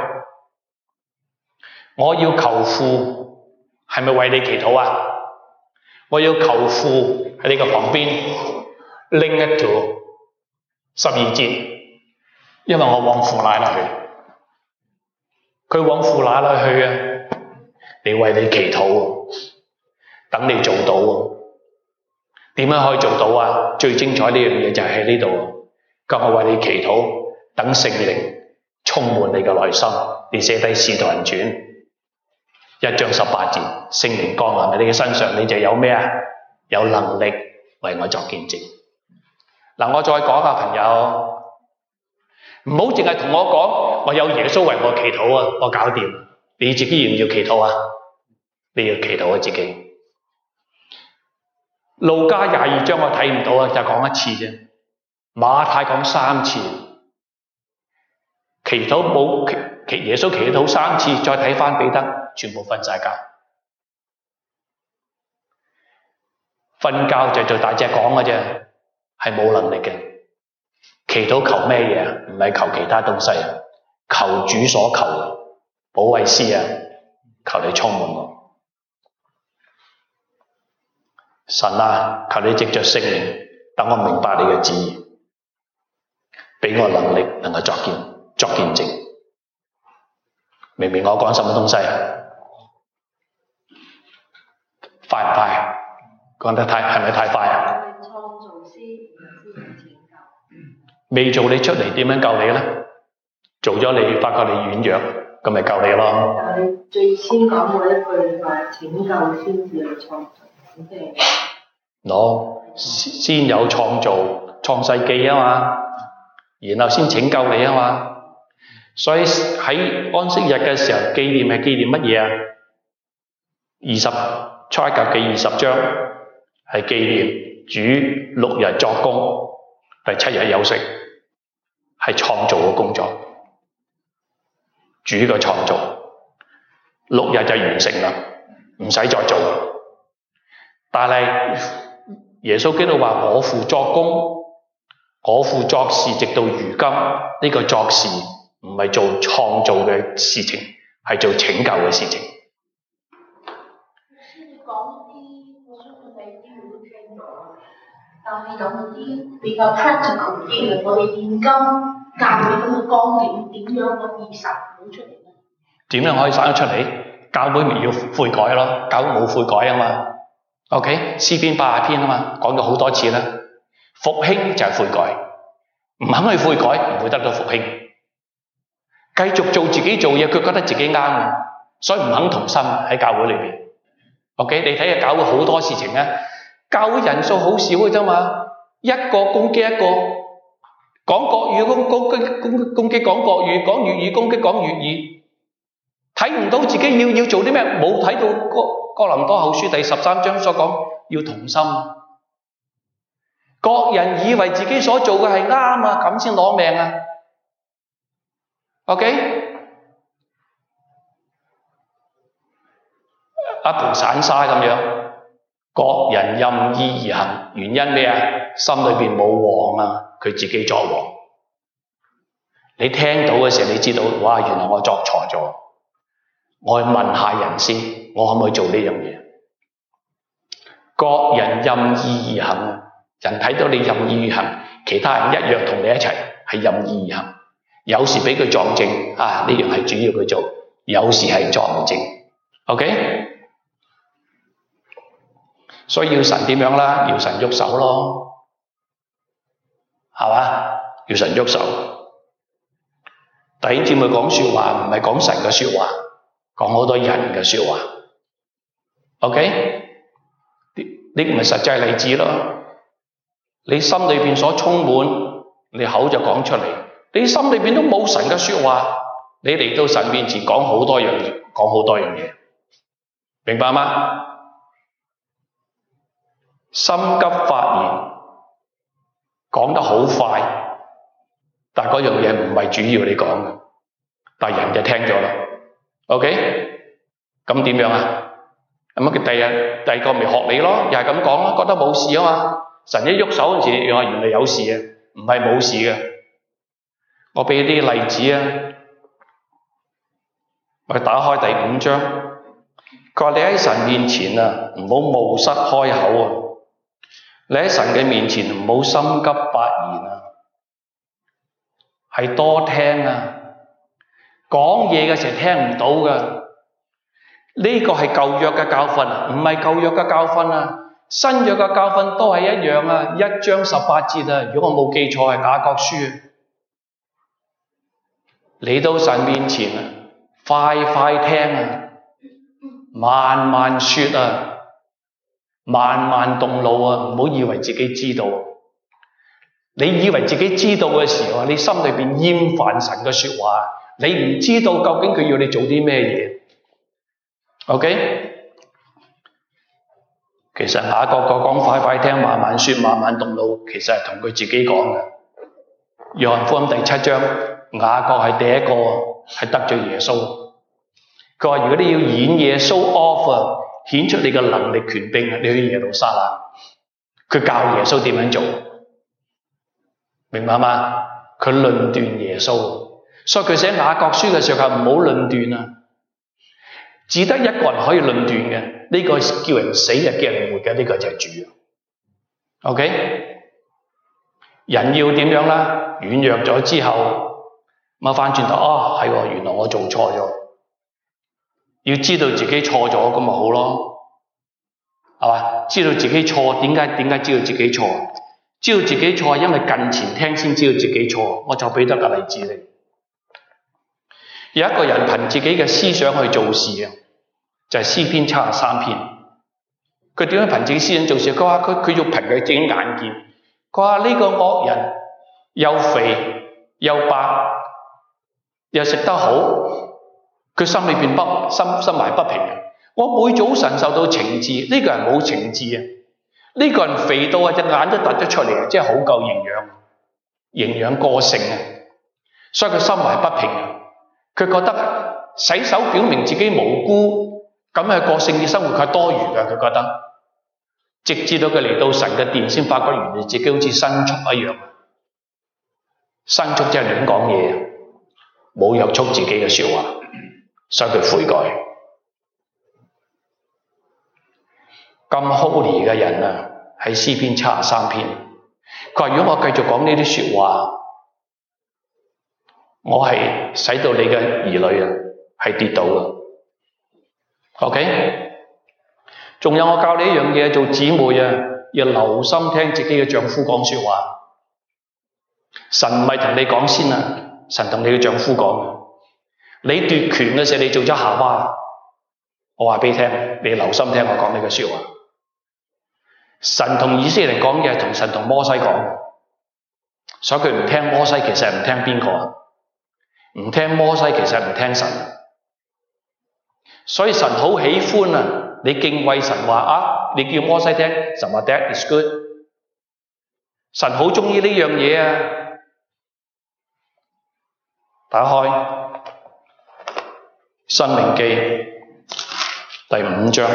我要求父，係咪為你祈禱啊？我要求父喺呢個旁邊拎一條十二節，因為我往父那裏去。佢往父那裏去啊？你為你祈禱，等你做到。點樣可以做到啊？最精彩呢樣嘢就係喺呢度。今日為你祈禱，等聖靈充滿你嘅內心。你寫低《使徒行傳》一章十八節，聖靈降臨喺你嘅身上，你就有咩啊？有能力為我作見證。嗱，我再講下朋友。唔好淨係同我講，我有耶穌為我祈禱啊，我搞掂。你自己要唔要祈禱啊？你要祈禱啊自己。路加廿二章我睇唔到啊，就講一次啫。馬太講三次，祈禱冇祈耶穌祈禱三次，再睇翻彼得，全部瞓晒覺。瞓覺就做大隻講嘅啫，係冇能力嘅。祈禱求咩嘢啊？唔係求其他東西啊，求主所求嘅。保惠師啊，求你充滿我。神啊，求你藉着聖靈，等我明白你嘅旨意，俾我能力能夠作見作見證。明唔明我講什麼東西啊？快唔快？講得太係咪太快啊？未做你出嚟點樣救你咧？做咗你發覺你軟弱，咁咪救你咯。但係你最先講過一句話，拯救先至有創造，即係攞先有創造創世記啊嘛，然後先拯救你啊嘛。所以喺安息日嘅時候紀念係紀念乜嘢啊？二十出埃及記二十章係紀念主六日作工，第七日休息。係創造嘅工作，主嘅創造，六日就完成啦，唔使再做。但係耶穌基督話：我父作工，我父作事，直到如今。呢個作事唔係做創造嘅事情， 係做拯救嘅事情。 你講啲，我相信你啲會都聽咗，但係有冇啲比較 practical 啲嘅，我哋現今教會咁嘅光景點樣可以實踐出嚟咧？ 點樣可以生得出嚟？教會咪要悔改咯，教會冇悔改啊嘛。OK， 詩篇八十篇啊嘛，講咗好多次啦。復興就係悔改，唔肯去悔改唔會得到復興。繼續做自己做嘢，佢覺得自己啱，所以唔肯同心喺教會裏邊。OK， 你睇下教會好多事情啊，教會人數好少嘅啫嘛，一個攻擊一個，講國語攻攻擊攻攻擊講國語，講粵語攻擊講粵語，睇唔到自己要要做啲咩，冇睇到哥哥林多後書第十三章所講要同心。各人以為自己所做嘅係啱啊，咁先攞命啊。OK， 一盤散沙咁樣，各人任意而行，原因咩啊？心裏邊冇王啊，佢自己作王。你聽到嘅時候，你知道，哇！原來我作錯咗，我去問下人先，我可唔可以做呢樣嘢？各人任意而行，人睇到你任意而行，其他人一樣同你一齊係任意而行。有時俾佢撞正啊，呢樣係主要佢做；有時係撞唔正。OK， 所以要神點樣啦？要神喐手咯，係嘛？要神喐手。弟兄姊妹講說話唔係講神嘅說話，講好多人嘅說話。OK， 呢個咪實際例子咯。你心裏邊所充滿，你口就講出嚟。你心裏邊都冇神嘅說話，你嚟到神面前講好多樣嘢，講好多樣嘢，明白嗎？心急發言，講得好快，但嗰樣嘢唔係主要你講嘅，但人就聽咗啦。OK， 咁點樣啊？咁佢第日第二個咪學你咯，又係咁講咯，覺得冇事啊嘛。神一喐手嗰陣時，原來原來有事啊，唔係冇事嘅。我俾啲例子啊，我打開第五章，佢話你喺神面前啊，唔好冒失開口啊！你喺神嘅面前唔好心急發言啊，係多聽啊！講嘢嘅時候聽唔到噶，呢個係舊約嘅教訓，唔係舊約嘅教訓啊！新約嘅教訓都係一樣啊，一章十八節啊，如果我冇記錯係雅各書啊。嚟到神面前啊，快快聽啊，慢慢說啊，慢慢動腦啊，唔好以為自己知道。你以為自己知道嘅時候，你心裏邊厭煩神嘅說話，你唔知道究竟佢要你做啲咩嘢。OK， 其實雅各個講快快聽，慢慢說，慢慢動腦，其實係同佢自己講嘅。約翰福音第七章。雅各係第一個係得罪耶穌，佢話如果你要演嘢 show off 啊，顯出你嘅能力權柄啊，你去耶路撒冷，佢教耶穌點樣做，明白嗎？佢論斷耶穌，所以佢寫雅各書嘅時候唔好論斷啊，只得一個人可以論斷嘅，呢個叫人死啊，叫人活嘅，呢個就係主。OK， 人要點樣啦？軟弱咗之後。咁翻轉頭啊，係喎，原來我做錯咗，要知道自己錯咗咁咪好咯，係嘛？知道自己錯，點解點解知道自己錯？知道自己錯，因為近前聽先知道自己錯。我就俾得個例子你，有一個人憑自己嘅思想去做事啊，就係詩篇七十三篇。佢點樣憑自己思想做事？佢話佢佢要憑佢自己眼見。佢話呢個惡人又肥又白。又食得好，佢心裏邊不心心懷不平。我每早晨受到懲治，呢、這個人冇懲治啊！呢、這個人肥到啊，隻眼都突咗出嚟，即係好夠營養，營養過剩啊！所以佢心懷不平啊！佢覺得洗手表明自己無辜，咁係過聖潔生活，佢係多餘嘅。佢覺得，直至到佢嚟到神嘅殿，先發覺原來自己好似牲畜一樣。牲畜即係亂講嘢。冇約束自己嘅說話， 想佢悔改。咁 holy 嘅人啊，喺詩篇七十三篇，佢話：如果我繼續講呢啲說話，我係使到你嘅兒女啊係跌倒嘅。OK， 仲有我教你一樣嘢，做姊妹啊，要留心聽自己嘅丈夫講說話。神唔係同你講先啊，神同你嘅丈夫講。你奪權嘅時候，你做咗夏娃。我話俾你聽，你留心聽我講呢句說話。神同以色列人講嘅，同神同摩西講，所以佢唔聽摩西，其實係唔聽邊個啊？唔聽摩西，其實係唔聽神。所以神好喜歡啊！你敬畏神話啊，你叫摩西聽，神話 That is good。神好中意呢樣嘢啊！打開《申命記》第五章。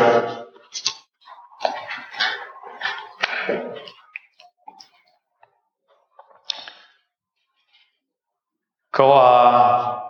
佢話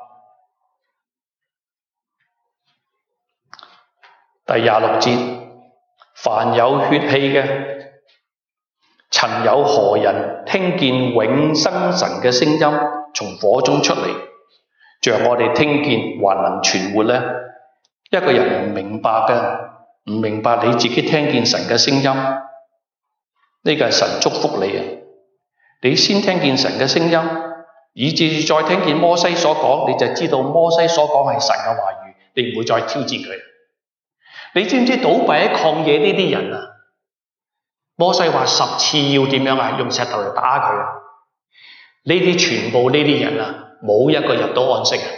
第廿六節，凡有血氣嘅，曾有何人聽見永生神嘅聲音從火中出嚟，像我哋聽見還能存活呢？一個人唔明白嘅，唔明白你自己聽見神嘅聲音，呢個係神祝福你啊！你先聽見神嘅聲音，以至再聽見摩西所講，你就知道摩西所講係神嘅話語，你唔會再挑戰佢。你知唔知倒斃喺曠野呢啲人啊？摩西話十次要點樣啊？用石頭嚟打佢啊！呢啲全部呢啲人啊，冇一個入到安息啊！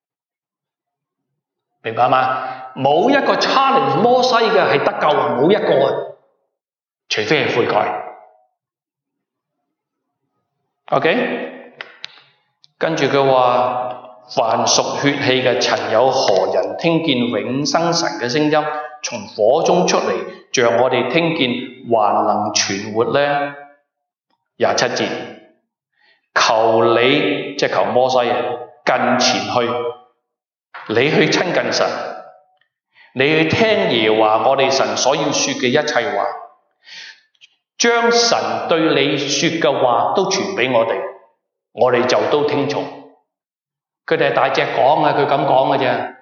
明白嗎？冇一個 challenge 摩西嘅係得救啊！冇一個啊，除非係悔改。OK， 跟住佢話：凡屬血氣嘅，曾有何人聽見永生神嘅聲音從火中出嚟，像我哋聽見還能存活呢？廿七節，求你即係求摩西近前去，你去親近神，你去聽耶和華我哋神所要說嘅一切話，將神對你說嘅話都傳俾我哋，我哋就都聽從。佢哋係大隻講啊，佢咁講嘅啫。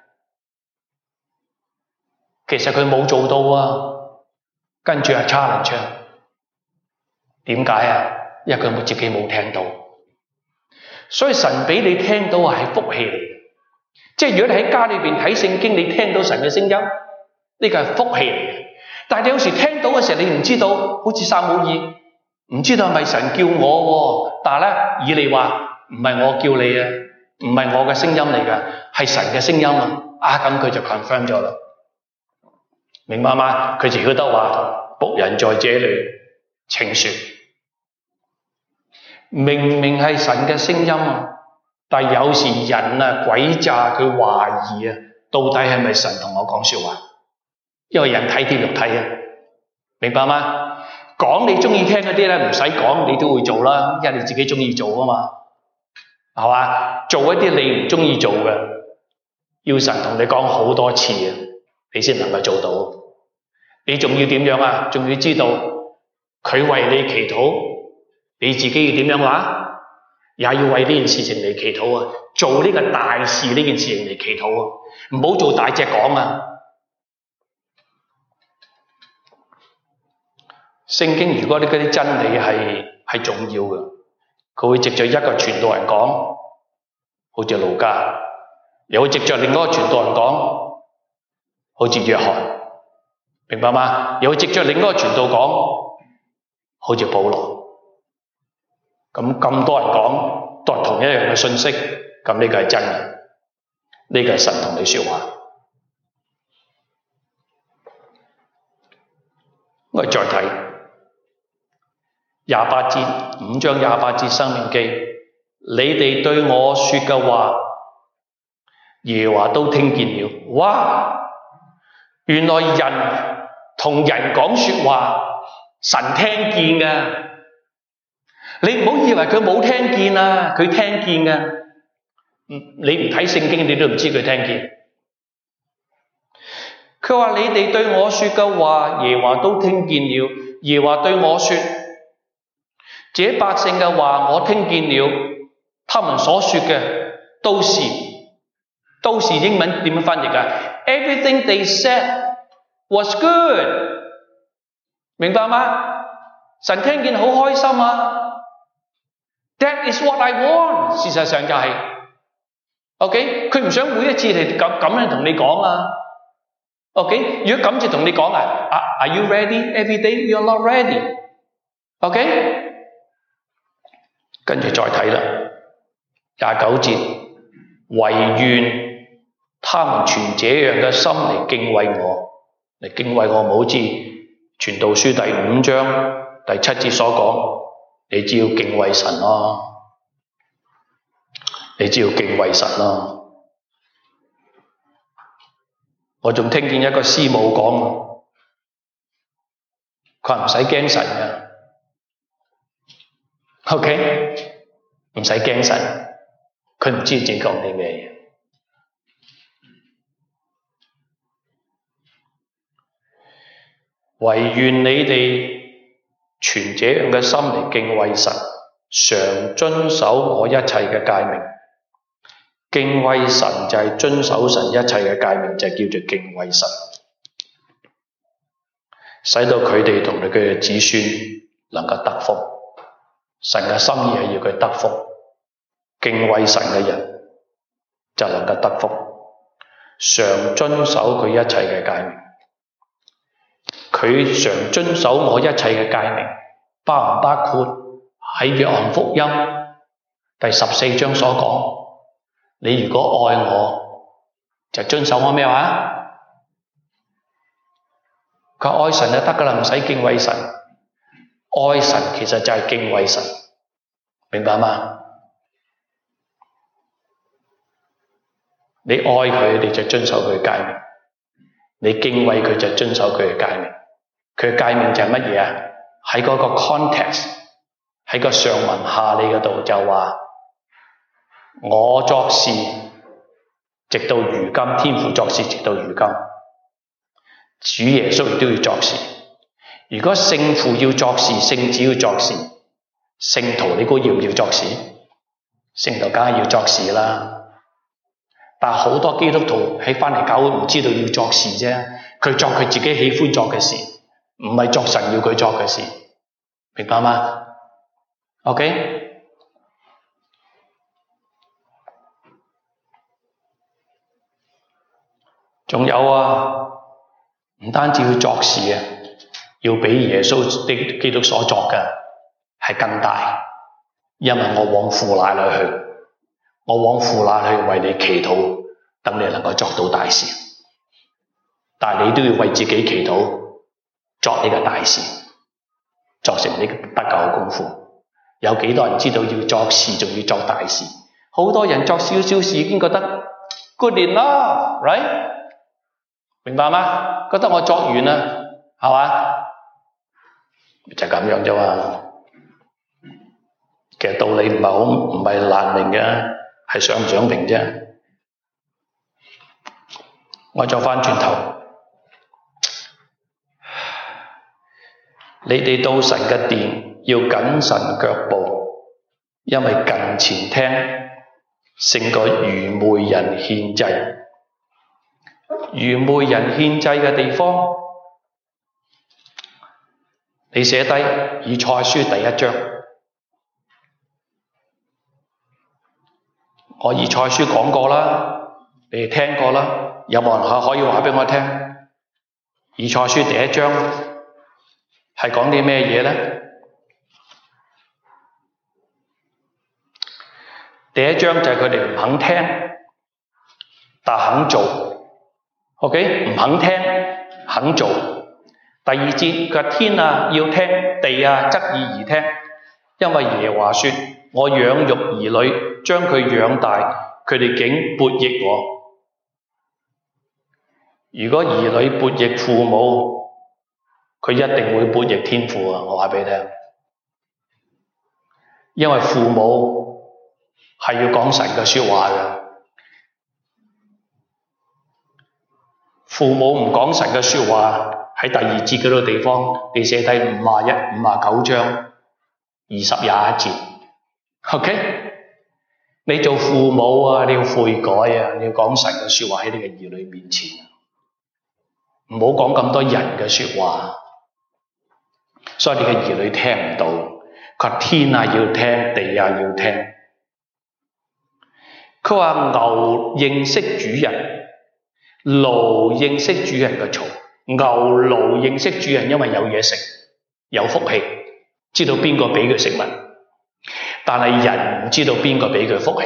其實佢冇做到啊。跟住係 challenge， 點解啊？因為佢自己冇聽到。所以神俾你聽到係福氣嚟嘅。即係如果你喺家裏邊睇聖經，你聽到神嘅聲音，呢個係福氣嚟嘅。但係你有時聽到嘅時候，你唔知道，好似撒母耳，唔知道係咪神叫我喎？但係咧，以利話唔係我叫你啊，唔係我嘅聲音嚟㗎，係神嘅聲音啊！啊，咁佢就 confirm 咗啦，明白嗎？佢就曉得話僕人在這裏，請說，明明係神嘅聲音啊！但係有時人啊詭詐，佢懷疑啊，到底係咪神同我講說話？因為人睇啲肉體啊，明白嗎？講你中意聽嗰啲咧，唔使講你都會做啦，因為你自己中意做啊嘛，係嘛？做一啲你唔中意做嘅，要神同你講好多次啊，你先能夠做到。你仲要點樣啊？仲要知道佢為你祈禱，你自己要點樣話？也要為呢件事情嚟祈禱啊！做呢個大事呢件事情嚟祈禱啊！唔好做大隻講啊！聖經如果你嗰啲真理係係重要嘅，佢會藉着一個傳道人講，好似路加，又會藉着另一個傳道人講，好似約翰，明白嗎？又會藉着另一個傳道講，好似保羅。咁咁多人講都係同一樣嘅信息，咁呢個係真嘅，呢個係神同你說話。我哋再睇廿八節，五章廿八節申命記，你哋對我說嘅話，耶和華都聽見了。哇！原來人同人講說話，神聽見㗎。你唔好以為佢冇聽見啊，佢聽見㗎。你唔睇聖經，你都唔知佢聽見。 佢話你哋對我說嘅話，耶和華都聽見了。耶和華對我說，這百姓嘅話我聽見了，他們所說嘅都是，都是英文點樣翻譯啊？ Everything they said was good， 明白嗎？神聽見好開心啊 ！That is what I want。事實上就係、是、，OK， 佢唔想每一次嚟咁咁樣同你講啊。OK， 如果咁就同你講啊 ，Are you ready? Every day you're not ready。OK， 跟住再睇啦，廿九節，惟願他們存這樣嘅心嚟敬畏我，嚟敬畏我，冇好似傳道書第五章第七節所講，你只要敬畏神咯，你只要敬畏神咯。我仲聽見一個師母講，佢話唔使驚神嘅 ，OK， 唔使驚神，佢唔知自己講啲咩嘢。惟願你哋存這樣嘅心嚟敬畏神，常遵守我一切嘅誡命。敬畏神就係遵守神一切嘅誡命，就係叫做敬畏神，使到佢哋同佢嘅子孫能夠得福。神嘅心意係要佢得福，敬畏神嘅人就能夠得福，常遵守佢一切嘅誡命。佢常遵守我一切嘅誡命，包唔包括喺約翰福音第十四章所講？你如果愛我，就遵守我咩話？佢愛神就得噶啦，唔使敬畏神。愛神其實就係敬畏神，明白嗎？你愛佢，你就遵守佢嘅誡命；你敬畏佢，就遵守佢嘅誡命。佢嘅誡命就係乜嘢啊？喺嗰個 context， 喺個上文下理嗰度就話。我作事直到如今，天父作事直到如今，主耶穌亦都要作事。如果聖父要作事，聖子要作事，聖徒你估要唔要作事？聖徒梗係要作事啦。但係好多基督徒喺返嚟教會唔知道要作事啫，佢作佢自己喜歡作嘅事，唔係作神要佢作嘅事，明白嗎 ？OK。仲有啊，唔單止要作事啊，要比耶穌的基督所作嘅係更大，因為我往父那裏去，我往父那裏去為你祈禱，等你能夠作到大事。但係你都要為自己祈禱，作呢個大事，作成呢個得救嘅功夫。有幾多人知道要作事，仲要作大事？好多人作少少事已經覺得 good enough， right？明白嗎？覺得我作完啦，係嘛？就咁樣啫嘛。其實道理唔係好唔係難明嘅，係想唔想明啫。我再翻轉頭，你哋到神嘅殿要謹慎腳步，因為近前聽勝過愚昧人獻祭。愚昧人獻祭嘅地方，你寫低以賽書第一章。我以賽書講過啦，你哋聽過啦，有冇人可以話俾我聽？以賽書第一章係講啲咩嘢呢？第一章就係佢哋唔肯聽，但肯做。OK， 唔肯聽，肯做。第二節佢話天啊要聽，地啊側耳而聽，因為耶和華說：我養育兒女，將佢養大，佢哋竟悖逆我。如果兒女悖逆父母，佢一定會悖逆天父啊！我話俾你聽，因為父母係要講神嘅說話嘅。 父母唔講神嘅說話，喺第二節嗰個地方，你寫低五十一、五十九章二十廿一節。OK， 你做父母啊，你要悔改啊，你要講神嘅說話喺你嘅兒女面前，唔好講咁多人嘅說話，所以你嘅兒女聽唔到。佢話天啊要聽，地啊要聽。佢話牛認識主人，驢認識主人嘅槽。牛驢認識主人，因為有嘢食，有福氣，知道邊個俾佢食物。但係人唔知道邊個俾佢福氣。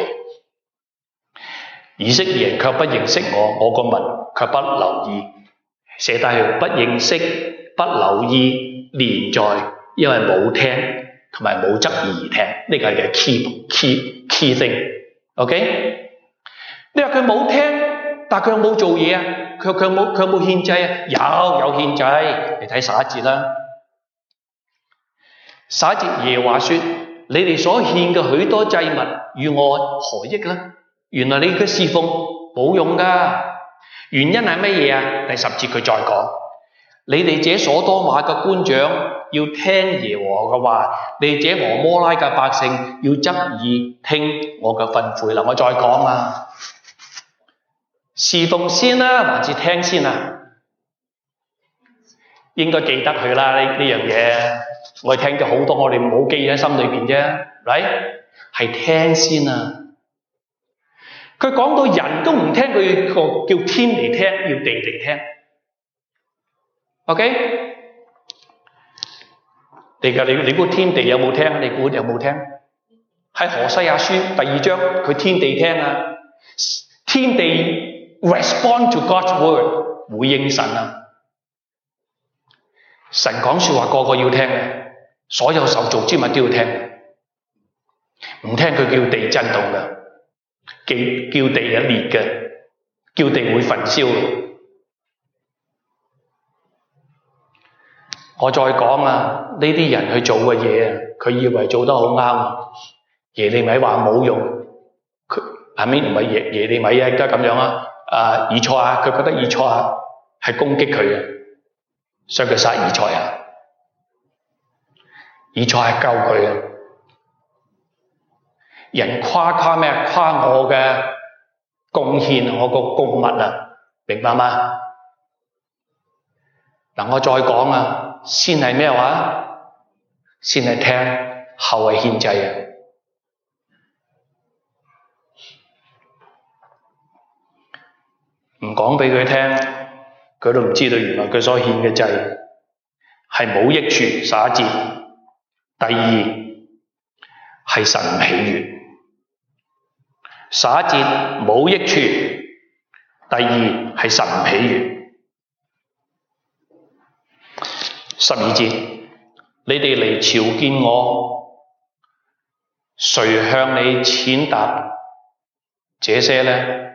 以色列人卻不認識我，我個民卻不留意。寫低佢不認識、不留意，連在，因為冇聽同埋冇側耳而聽，呢個係嘅 key key key thing。OK， 你話佢冇聽，但佢有冇做嘢啊？佢佢冇佢有冇獻祭啊？有有獻祭，你睇十一節啦。十一節耶和華說：你哋所獻嘅許多祭物與我何益呢？原來你嘅侍奉冇用噶。原因係乜嘢啊？第十節佢再講：你哋這所多瑪嘅官長要聽耶和華嘅話，你哋這俄摩拉嘅百姓要側耳聽我嘅訓誨。嗱，我再講啊，侍奉先啦，還是聽先啊？應該記得佢啦，呢呢樣嘢，我哋聽咗好多，我哋冇記喺心裏邊啫，right？係聽先啊！佢講到人都唔聽，佢叫天嚟聽，要地嚟聽。OK？ 你嘅你你估天地有冇聽？你估有冇聽？喺何西阿書第二章，佢天地聽啊，天地 respond to God's word， 回應神啊。神講說話個個要聽嘅，所有受造之物都要聽，唔聽佢叫地震動嘅，叫叫地一裂嘅，叫地會焚燒嘅。我再講啊，呢啲人去做嘅嘢啊，佢以為做得好啱，耶利米話冇用，佢係咪唔係耶耶利米啊？而家咁樣啊，啊以賽亞，佢覺得以賽亞係攻擊佢嘅，所以佢殺以賽亞，以賽亞救佢嘅。人誇誇咩？誇我嘅貢獻，我個供物啊，明白嗎？嗱，我再講啊。先係咩話？先係聽，後係獻祭啊！唔講俾佢聽，佢都唔知道原來佢所獻嘅祭係冇益處。十一節，第二係神唔喜悅。十一節冇益處，第二係神唔喜悅。十二節，你哋嚟朝見我，誰向你踐踏這些呢？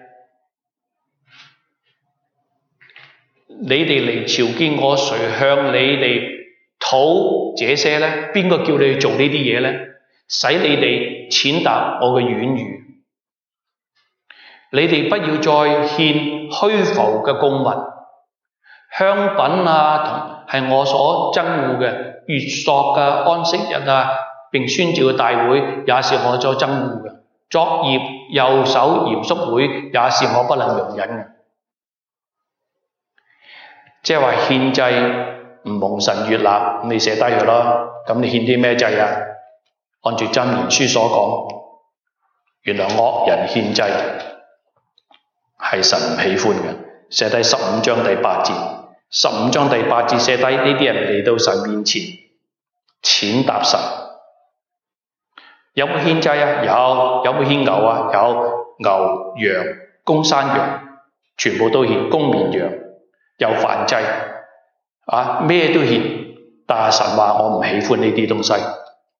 你哋嚟朝見我，誰向你哋討這些呢？邊個叫你去做呢啲嘢呢？使你哋踐踏我嘅院宇。你哋不要再獻虛浮嘅供物，香品啊，同係我所憎惡嘅，月朔嘅安息日啊，並宣召嘅大會也是我所憎惡嘅。作業右手嚴肅會也是我不能容忍嘅。即係話獻祭唔蒙神悅納，咁你寫低佢咯。咁你獻啲咩祭啊？按住箴言書所講，原來惡人獻祭係神唔喜歡嘅。寫低十五章第八節。十五章第八節寫低呢啲人嚟到神面前踐踏神，有冇獻祭啊？有。有冇獻牛啊？有。牛、羊、公山羊，全部都獻。公綿羊又燔祭啊，咩都獻。但係神話我唔喜歡呢啲東西，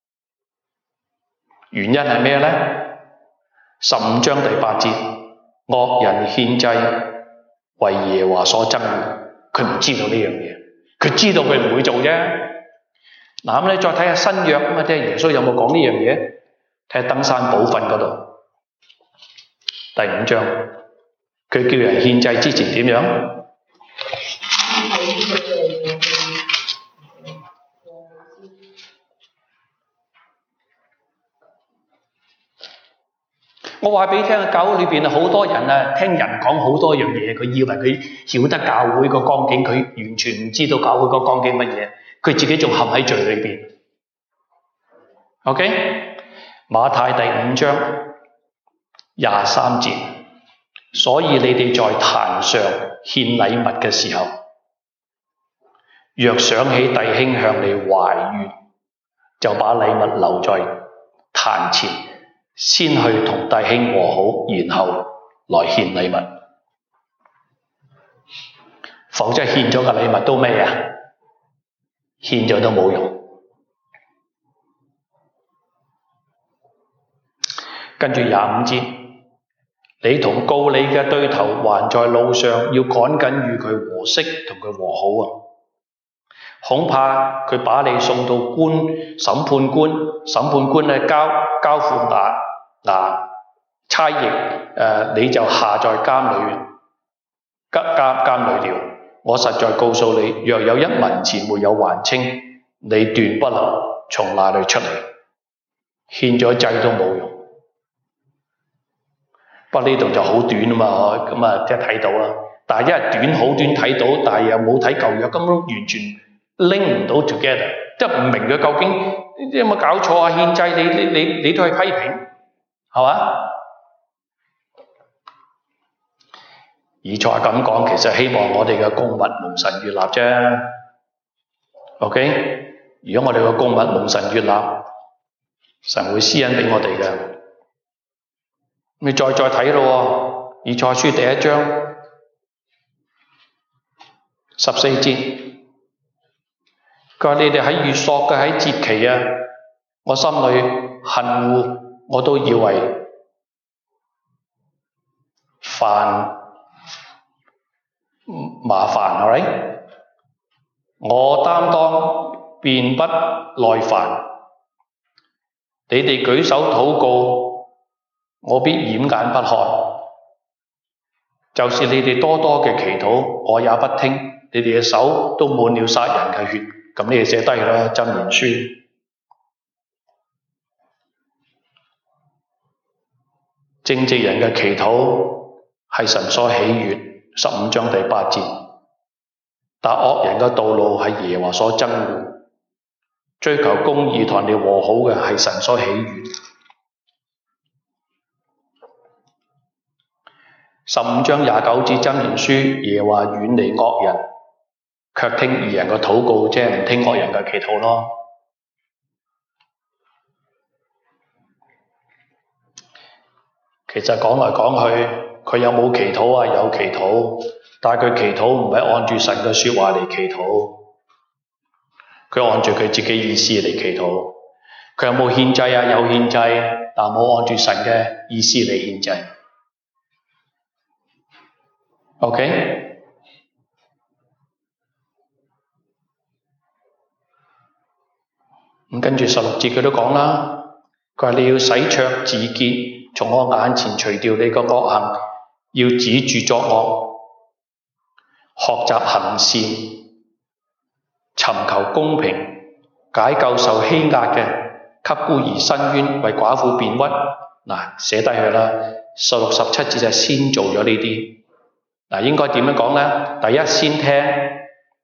原因係咩呢？十五章第八節，惡人獻祭為耶和華所憎惡。佢唔知道呢樣嘢，佢知道佢唔會做啫。嗱，咁你再睇下新約咁啊，睇下耶穌有冇講呢樣嘢？睇下登山寶訓嗰度第五章，佢叫人獻祭之前點樣？ 呢個嘅我話俾你聽，教會裏邊好多人啊，聽人講好多樣嘢，佢以為佢曉得教會個光景，佢完全唔知道教會個光景乜嘢，佢自己仲陷喺罪裏邊。OK， 馬太第五章廿三節，所以你哋在壇上獻禮物嘅時候，若想起弟兄向你懷怨，就把禮物留在壇前，先去同弟兄和好，然後來獻禮物。否則獻咗個禮物都咩啊？獻咗都冇用。跟住廿五節，你同告你嘅對頭還在路上，要趕緊與佢和息，同佢和好啊！恐怕佢把你送到官審判官，審判官咧交交付衙衙差役，誒、呃、你就下在監裏監監監裏了。我實在告訴你，若有一文錢沒有還清，你斷不能從那裏出嚟。獻咗祭都冇用。不過呢度就好短啊嘛，咁啊即係睇到啦。但係因為短好短睇到，但係又冇睇舊約，根本完全拎唔到 together， 即係唔明佢究竟有冇搞錯啊？獻祭你你你你都係批評，係嘛？以賽咁講，其實希望我哋嘅供物蒙神悅納啫。OK， 如果我哋嘅供物蒙神悅納，神會施恩俾我哋嘅。你再再睇咯，以賽書第一章十四節，佢話你哋喺月朔嘅喺節期啊，我心裏恨惡，我都以為煩麻煩，係咪？我擔當便不耐煩，你哋舉手禱告，我必掩眼不看，就是你哋多多嘅祈禱，我也不聽。你哋嘅手都滿了殺人嘅血，咁你哋寫低啦，箴言書正直人嘅祈禱係神所喜悅，十五章第八節。但惡人嘅道路係耶和華所憎惡，追求公義同人哋和好嘅係神所喜悅。十五章廿九節箴言書，耶和華遠離惡人，卻聽義人嘅禱告，即係唔聽惡人嘅祈禱咯。其實講來講去，佢有冇祈禱啊？有祈禱，但係佢祈禱唔係按住神嘅説話嚟祈禱，佢按住佢自己意思嚟祈禱。佢有冇獻祭啊？有獻祭，但冇按住神嘅意思嚟獻祭。OK， 咁跟住十六節佢都講啦，佢話你要洗濯自潔，從我眼前除掉你個惡行，要止住作惡，學習行善，尋求公平，解救受欺壓嘅，給孤兒伸冤，為寡婦辯屈。嗱，寫低佢啦。十六十七節就先做咗呢啲。嗱，應該點樣講呢？第一，先聽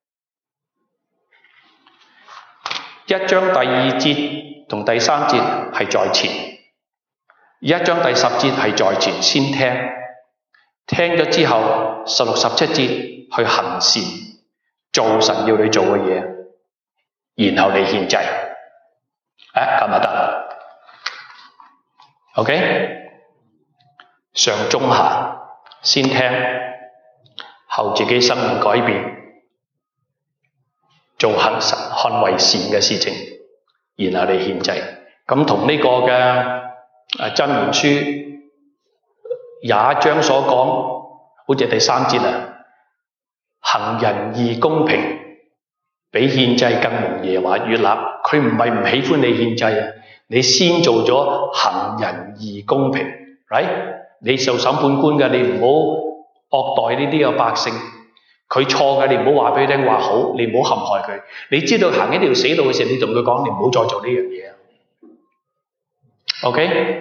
一章第二節同第三節係在前，一章第十節係在前，先聽。聽咗之後，十六十七節去行善，做神要你做嘅嘢，然後你獻祭。誒，咁就得。OK， 上中下，先聽。後自己生命改變，做行神看為善嘅事情，然後你獻祭。咁同呢個嘅誒箴言書廿一章所講，好似第三節啊，行仁義公平，比獻祭更蒙耶和華悅納。佢唔係唔喜歡你獻祭啊，你先做咗行仁義公平 ，right？ 你做審判官嘅，你唔好惡待呢啲嘅百姓， 佢錯嘅，你唔好話俾佢聽話好，你唔好陷害佢。你知道行一條死路嘅時候，你同佢講，你唔好再做呢樣嘢。OK？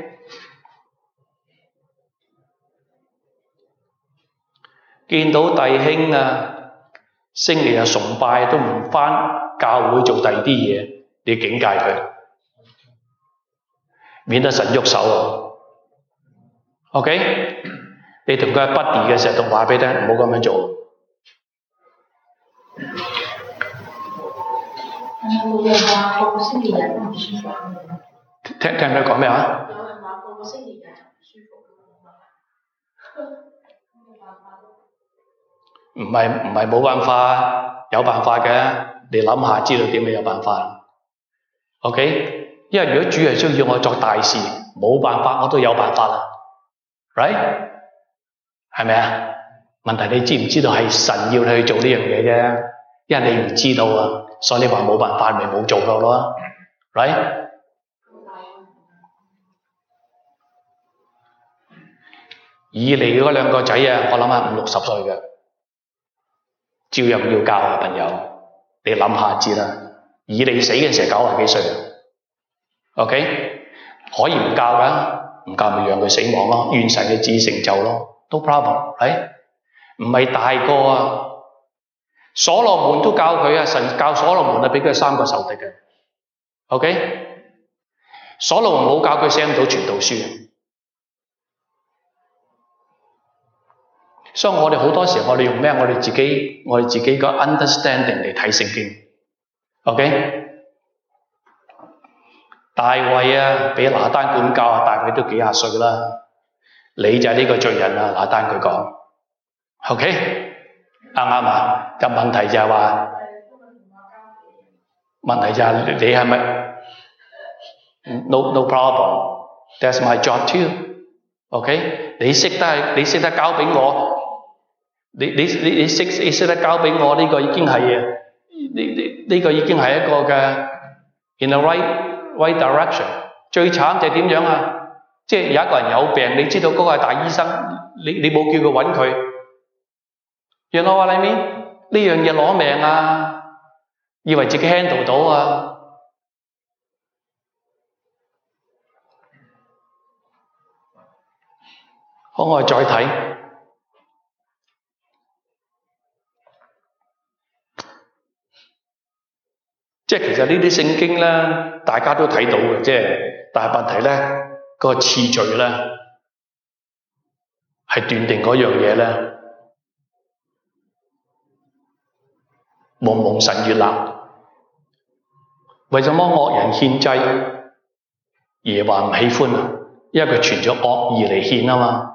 見到弟兄啊，星期日崇拜都唔返教會做第二啲嘢，你警戒佢，免得神喐手。OK？你同佢係 buddy 嘅時候，同話俾佢聽，唔好咁樣做。 有人話個個星期日都唔舒服。 聽聽佢講咩啊？ 有人話個個星期日就唔舒服。 唔係唔係冇辦法，有辦法嘅。你諗下，知道點樣有辦法。OK？因為如果主係需要我作大事，冇辦法，我都有辦法啦。Right？係咪啊？問題你知唔知道係神要你去做呢樣嘢啫？因為你唔知道啊，所以你話冇辦法，咪冇做到咯。Right？以嚟嗰兩個仔啊，我諗下五六十歲嘅，照樣要教啊，朋友。你諗下知啦。以嚟死嘅時候九廿幾歲 ，OK？ 可以唔教噶，唔教咪讓佢死亡咯，願神嘅旨意成就咯。No problem， 係唔係大個啊？所羅門都教佢啊，神教所羅門啊，俾佢三個仇敵嘅。OK？ 所羅門冇教佢寫唔到傳道書，所以我哋好多時候我哋用咩？我哋自己我哋自己個 understanding 嚟睇聖經。OK？ 大衛啊，俾拿單管教啊，大衛都幾廿歲啦。你就係呢個罪人啊，拿單佢講。OK？ 啱唔啱啊？就問題就係話，問題就係你係咪 ？No no problem. That's my job too. OK？ 你識得你識得交俾我，你你你你識你識得交俾我呢個已經係啊，呢呢呢個已經係一個嘅 in the right right direction。最慘就係點樣啊？即係有一個人有病，你知道嗰個係大醫生，你你冇叫佢揾佢。原來話你面呢樣嘢攞命啊，以為自己 handle 到啊。好，我哋再睇，即係其實呢啲聖經咧，大家都睇到嘅，即係但係問題咧，個次序咧係斷定嗰樣嘢咧，蒙蒙神悅納。為什麼惡人獻祭，耶和華唔喜歡啊？因為佢存咗惡意嚟獻啊嘛。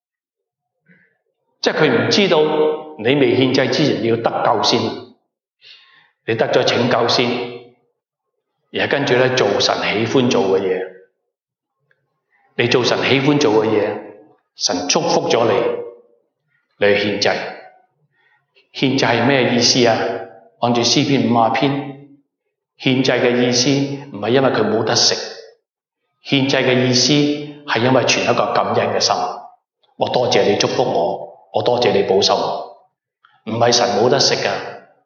即係佢唔知道你未獻祭之前要得救先，你得咗拯救先，然後跟住咧做神喜歡做嘅嘢，你做神喜歡做嘅嘢，神祝福咗你，你去獻祭。獻祭係咩意思啊？按住詩篇五十篇，獻祭嘅意思唔係因為佢冇得食，獻祭嘅意思係因為存一個感恩嘅心。我多謝你祝福我。我多謝你保守我，唔係神冇得食㗎。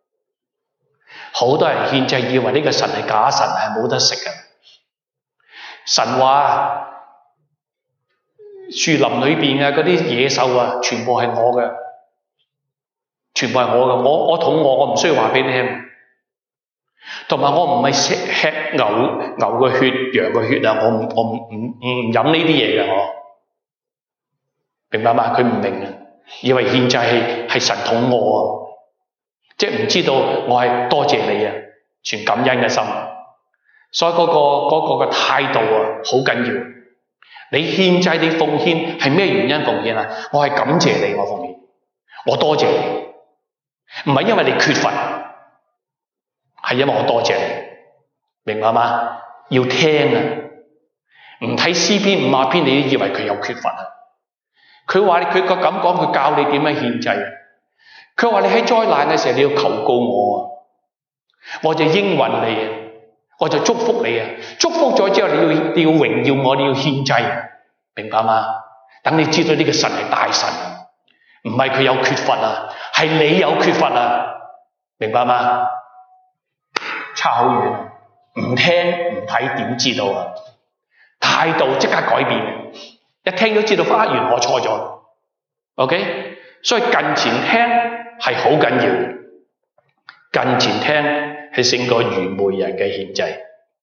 好多人獻祭以為呢個神係假神，係冇得食㗎。神話樹林裏邊嘅嗰啲野獸啊，全部係我嘅，全部係我嘅。我我肚餓，我唔需要話俾你聽。同埋我唔係食吃牛牛嘅血、羊嘅血啊！我唔我唔唔唔飲呢啲嘢嘅，我明白嘛？佢唔明啊！以為獻祭係係神捅我啊，即係唔知道我係多謝你啊，存感恩嘅心。所以嗰個嗰個嘅態度啊，好緊要。你獻祭你奉獻係咩原因奉獻啊？我係感謝你，我奉獻，我多謝你，唔係因為你缺乏，係因為我多謝你，明白嗎？要聽啊，唔睇詩篇五十篇，你都以為佢有缺乏啊？佢話佢個咁講，佢教你點樣獻祭。佢話你喺災難嘅時候，你要求告我啊，我就應允你啊，我就祝福你啊。祝福咗之後，你要你要榮耀我，你要獻祭，明白嗎？等你知道呢個神係大神，唔係佢有缺乏啊， 係你有缺乏啊，明白嗎？差好遠啊！唔聽唔睇點知道啊？態度即刻改變，一聽都知道啊，原來我錯咗。OK， 所以近前聽係好緊要，近前聽係勝過愚昧人嘅獻祭。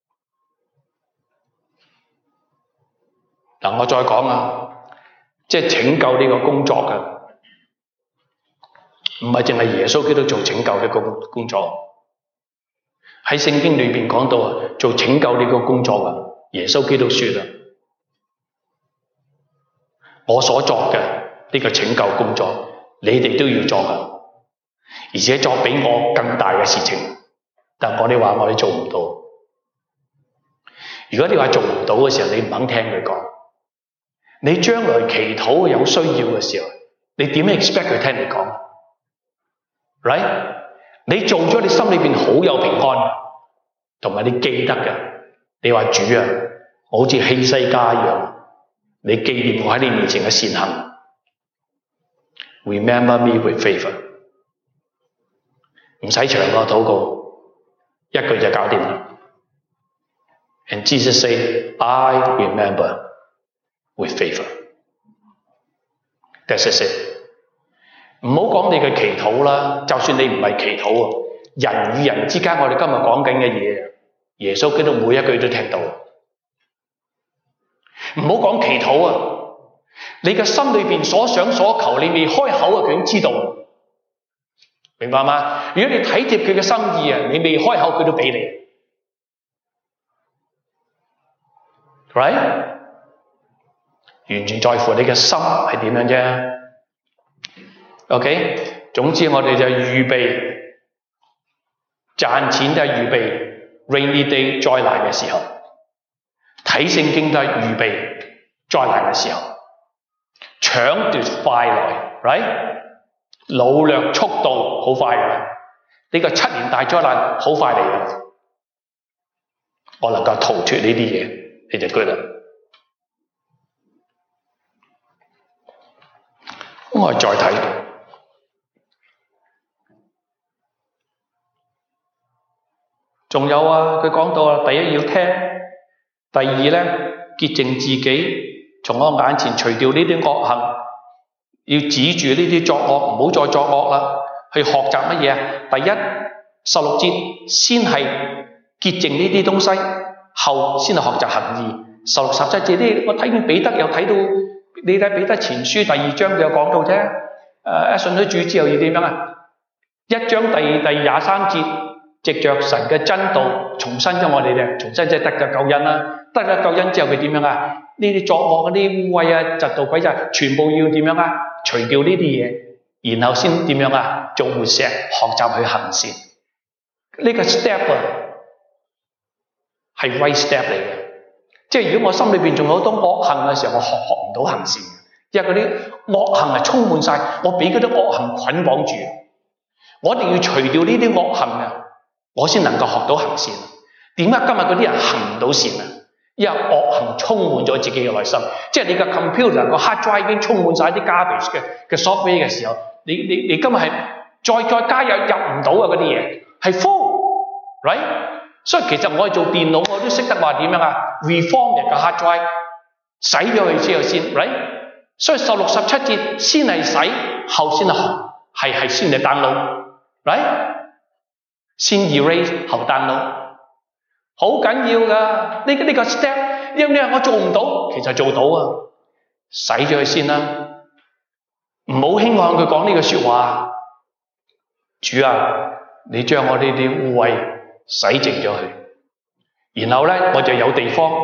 嗱，我再講啊，即係拯救呢個工作嘅。唔係淨係耶穌基督做拯救呢個工作，喺聖經裏面講到啊，做拯救呢個工作啊，耶穌基督說啊，我所作嘅呢個拯救工作，你哋都要做㗎，而且作比我更大嘅事情。但我哋話我哋做唔到。如果你話做唔到嘅時候，你唔肯聽佢講，你將來祈禱有需要嘅時候，你點 expect 佢聽你講？Right？ 你做咗，你心裏邊好有平安，同埋你記得嘅。你話主啊，我好似希西家一樣，你紀念我喺你面前嘅善行。Remember me with favor。唔使長個禱告，一句就搞掂啦。And Jesus say, I remember with favor. That's it。唔好講你嘅祈禱啦，就算你唔係祈禱啊，人與人之間，我哋今日講緊嘅嘢，耶穌基督每一句都聽到。唔好講祈禱啊，你嘅心裏邊所想所求，你未開口啊，佢已經知道，明白嗎？如果你體貼佢嘅心意啊，你未開口，佢都俾你。Right？ 完全在乎你嘅心係點樣啫。OK， 總之我哋就預備賺錢，就係預備 rainy day 災難嘅時候，睇聖經都係預備災難嘅時候，搶奪快來 ，right？ 擄掠速度好快㗎啦，呢個七年大災難好快嚟㗎，我能夠逃脫呢啲嘢，你就 good 啦。我哋再睇。仲有啊，佢講到啊，第一要聽，第二咧潔淨自己，從我眼前除掉呢啲惡行，要止住呢啲作惡，唔好再作惡啦。去學習乜嘢啊？第一十六節先係潔淨呢啲東西，後先係學習行義。十六十七節啲，我睇見彼得又睇到，你睇彼得前書第二章佢有講到啫。誒，一信咗主之後要點樣啊？一章第第廿三節。藉着神嘅真道重生咗我哋嘅，重生即係得咗救恩啦。得咗救恩之後佢點樣啊？呢啲作惡嗰啲污穢啊、嫉妒鬼詐，全部要點樣啊？除掉呢啲嘢，然後先點樣啊？做活石，學習去行善。呢、這個 step 啊，係 right step 嚟嘅。即係如果我心裏邊仲有好多惡行嘅時候，我學學唔到行善，因為嗰啲惡行係充滿晒，我俾嗰啲惡行捆綁住，我一定要除掉呢啲惡行啊！我先能夠學到行善。點解今日嗰啲人行唔到善啊？因為惡行充滿咗自己嘅內心，即係你個 computer 個 hard drive 已經充滿晒啲 garbage 嘅嘅 software 嘅時候，你你你今日係再再加入入唔到啊！嗰啲嘢係 full，right？ 所以其實我哋做電腦我都識得話點樣啊 ？reform 個 hard drive， 洗咗佢之後先 ，right？ 所以十六十七節先係洗，後先係係係先係 download，right？先 erase 後 download， 好緊要噶。呢、這個呢、這個 step， 因為我做唔到，其實做到啊。洗咗佢先啦，唔好輕看佢講呢句說話。主啊，你將我呢啲污穢洗淨咗佢，然後咧我就有地方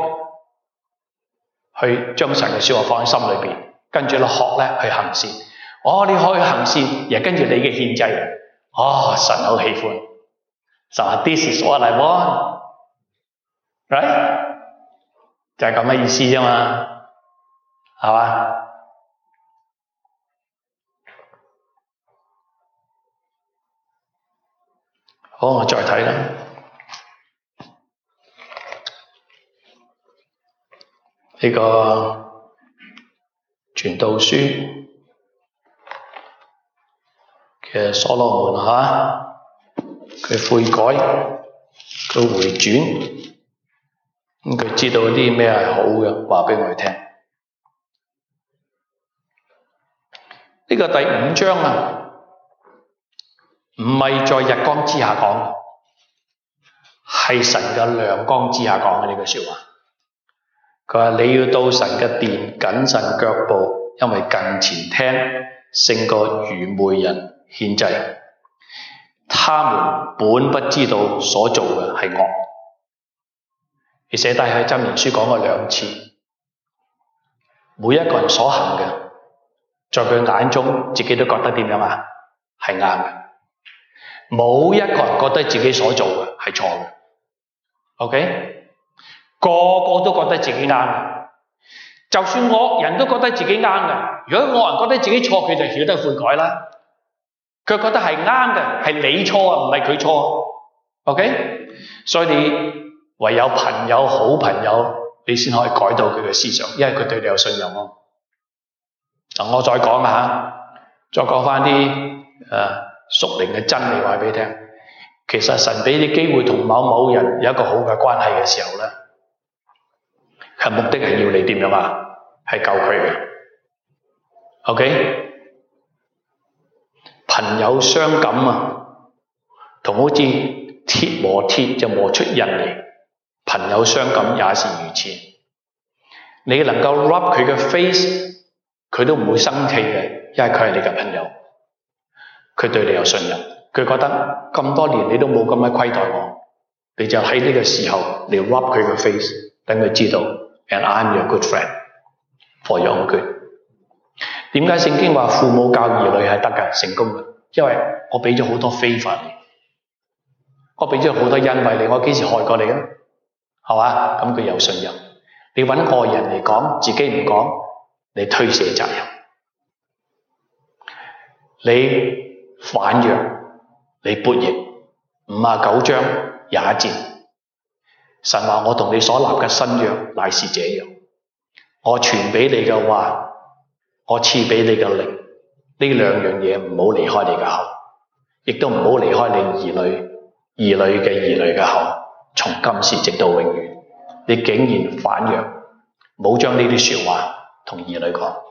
去將神嘅說話放喺心裏邊，跟住咧學咧去行善。哦，你可以行善，而跟住你嘅獻祭，哦，神好喜歡。So this is what I want， right？ 就係咁嘅意思啫嘛，係嘛？好，我再睇啦。呢個傳道書嘅所羅門嚇，佢悔改，佢回轉，咁佢知道啲咩係好嘅，話俾我哋聽。呢個第五章啊，唔係在日光之下講，係神嘅亮光之下講嘅呢句說話。佢話你要到神嘅殿謹慎腳步，因為近前聽勝過愚昧人獻祭。他們本不知道所做嘅係惡。而寫低喺箴言書講過兩次，每一個人所行嘅，在佢眼中自己都覺得點樣啊？係啱嘅。冇一個人覺得自己所做嘅係錯嘅。OK？個個都覺得自己啱嘅，就算惡人都覺得自己啱嘅。如果惡人覺得自己錯，佢就曉得悔改啦。佢覺得係啱嘅，係你錯啊，唔係佢錯。OK？所以你唯有朋友、好朋友，你先可以改到佢嘅思想，因為佢對你有信任咯。嗱，我再講下，再講翻啲誒屬靈嘅真理話俾你聽。其實神俾你機會同某某人有一個好嘅關係嘅時候咧，係目的係要你點樣啊？係救佢嘅。OK？朋友相感啊，同好似鐵磨鐵就磨出刃嚟，朋友相感也是如此。你能夠 rub 佢嘅 face， 佢都唔會生氣嘅，因為佢係你嘅朋友，佢對你有信任，佢覺得咁多年你都冇咁樣虧待我，你就喺呢個時候你 rub 佢嘅 face， 等佢知道 and I'm your good friend for your own good。點解聖經話父母教兒女係得嘅，成功嘅？因為我俾咗好多非法你，我俾咗好多恩惠你，我幾時害過你啊？係嘛？咁佢有信任。你揾外人嚟講，自己唔講，你推卸責任，你反揚，你悖逆。五十九章廿一節，神話我同你所立嘅新約乃是這樣，我傳俾你嘅話，我賜俾你嘅靈，呢兩樣嘢唔好離開你嘅口，亦都唔好離開你兒女兒女嘅兒女嘅口，從今時直到永遠。你竟然反揚，冇將呢啲說話同兒女講，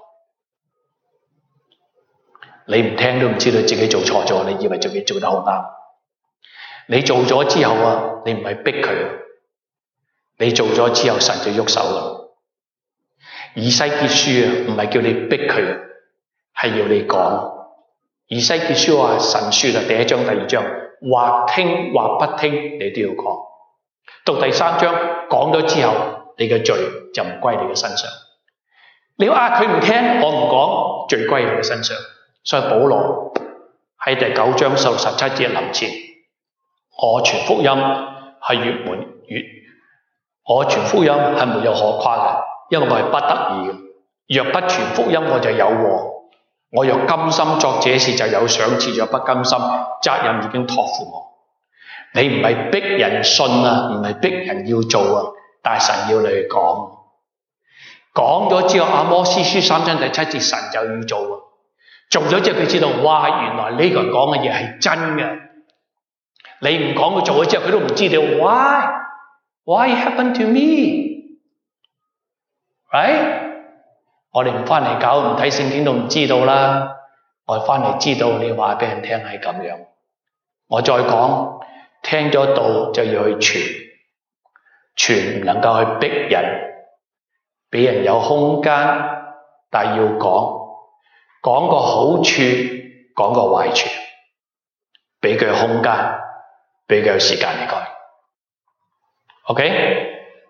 你唔聽都唔知道自己做錯咗，你以為自己做得好啱。你做咗之後啊，你唔係逼佢，你做咗之後神就喐手啦。以西結書啊，唔係叫你逼佢，係要你講。以西結書話神書啊，第一章第二章，或聽或不聽，你都要講。到第三章講咗之後，你嘅罪就唔歸你嘅身上。你話啊，佢唔聽，我唔講，罪歸你嘅身上。所以保羅喺第九章十六十七節臨前，我傳福音係越滿越，我傳福音係沒有可誇嘅，因為我係不得已嘅。若不傳福音，我就有禍。我若甘心作這事，就有賞賜；若不甘心，責任已經託付我。你唔係逼人信啊，唔係逼人要做啊，但係神要你去講。講咗之後，阿摩司書三章第七節，神就要做啊。做咗之後，佢知道，哇，原來呢個人講嘅嘢係真嘅。你唔講佢做咗之後，佢都唔知道 why why it happened to me right？ 我哋唔翻嚟搞，唔睇聖經都唔知道啦。我翻嚟知道，你話俾人聽係咁樣。我再講，聽咗道就要去傳，傳唔能夠去逼人，俾人有空間，但係要講，講個好處，講個壞處，俾佢空間，俾佢有時間嚟改。OK？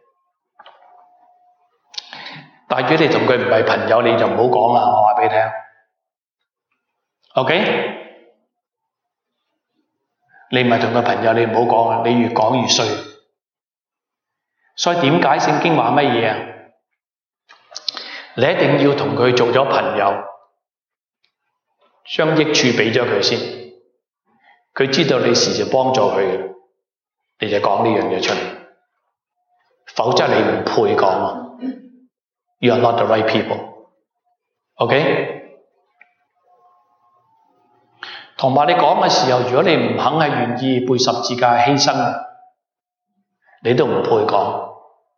但係如果你同佢唔係朋友，你就唔好講啦。我話俾你聽 ，OK？ 你唔係同佢朋友，你唔好講啦。你越講越衰。所以點解聖經話乜嘢啊？你一定要同佢做咗朋友，將益處俾咗佢先。佢知道你時時幫助佢嘅，你就講呢樣嘢出嚟。否則你唔配講啊。You are not the right people. OK？ 同埋你講嘅時候，如果你唔肯係願意背十字架犧牲，你都唔配講。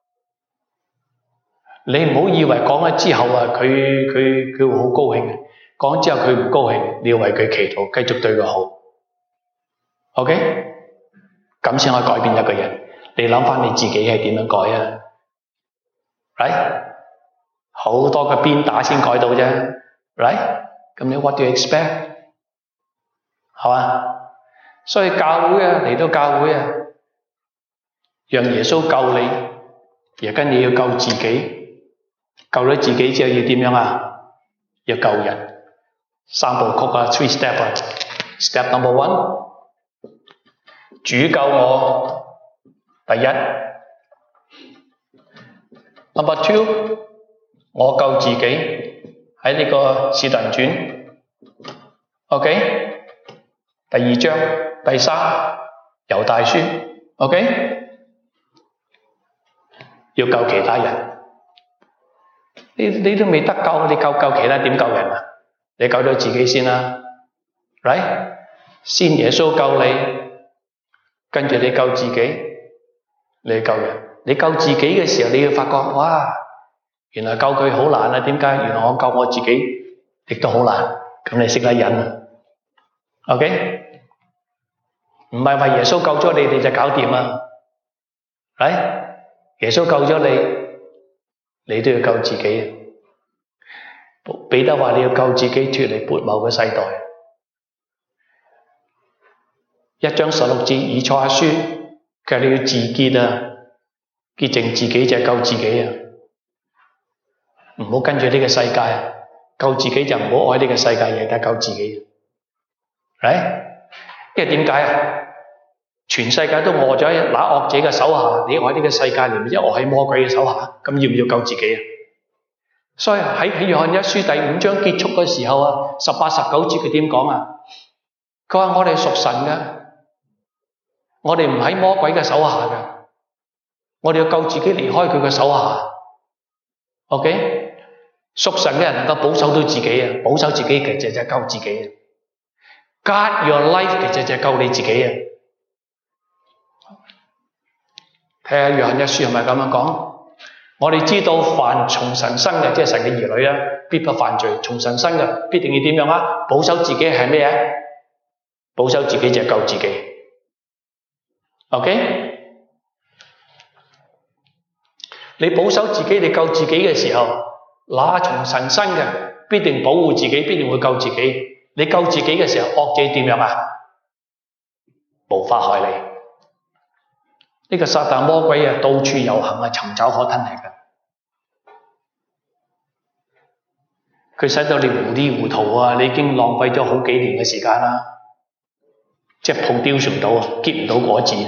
你唔好以為講咗之後啊，佢佢佢會好高興，講之後佢唔高興，你要為佢祈禱，繼續對佢好。OK， 咁先可以改變一個人。你諗翻你自己係點樣改啊？ right？ 好多個鞭打先改到啫 ，right？ 咁你 what do you expect？ 係嘛？所以教會啊，嚟到教會啊，讓耶穌救你，而跟你要救自己，救咗自己之後要點樣啊？要救人，三部曲啊 ，three step 啊 ，step number one， 主救我，第一 ，number two， 我救自己，喺呢個使徒行傳 ，OK。第二章，第三，猶大書 ，OK， 要救其他人，你你都未得救，你救救其他點救人啊？你救咗自己先啦 ，right？ 先耶穌救你，跟住你救自己，你救人。你救自己嘅時候，你要發覺，哇，原來救佢好難啊！點解？原來我救我自己亦都好難，咁你識得忍 ，OK？唔係話耶穌救咗你，你就搞掂啊！係耶穌救咗你，你都要救自己。彼得話你要救自己脫離悖謬嘅世代。一章十六節以賽亞書，佢話你要自潔啊，潔淨自己就係救自己啊！唔好跟住呢個世界，救自己就唔好愛呢個世界嘢，但係救自己。係，因為點解啊？全世界都餓咗喺那惡者嘅手下，你愛呢個世界，連一餓喺魔鬼嘅手下，咁要唔要救自己啊？所以喺喺約翰一書第五章結束嘅時候啊，十八十九節佢點講啊？佢話我哋屬神嘅，我哋唔喺魔鬼嘅手下嘅，我哋要救自己離開佢嘅手下。OK， 屬神嘅人能夠保守到自己啊，保守自己其實就係救自己啊。Guard your life 其實就係救你自己啊。睇下約翰一書係咪咁樣講？我哋知道凡從神生嘅，即係神嘅兒女啊，必不犯罪。從神生嘅必定要點樣啊？保守自己係咩啊？保守自己就係救自己。OK？ 你保守自己，你救自己嘅時候，那從神生嘅必定保護自己，必定會救自己。你救自己嘅時候，惡者點樣啊？無法害你。呢個撒旦魔鬼啊，到處遊行啊，尋找可吞吃嘅。佢使到你糊裡糊塗啊！你已經浪費咗好幾年嘅時間啦，即係抱雕唔到啊，結唔到果子啊。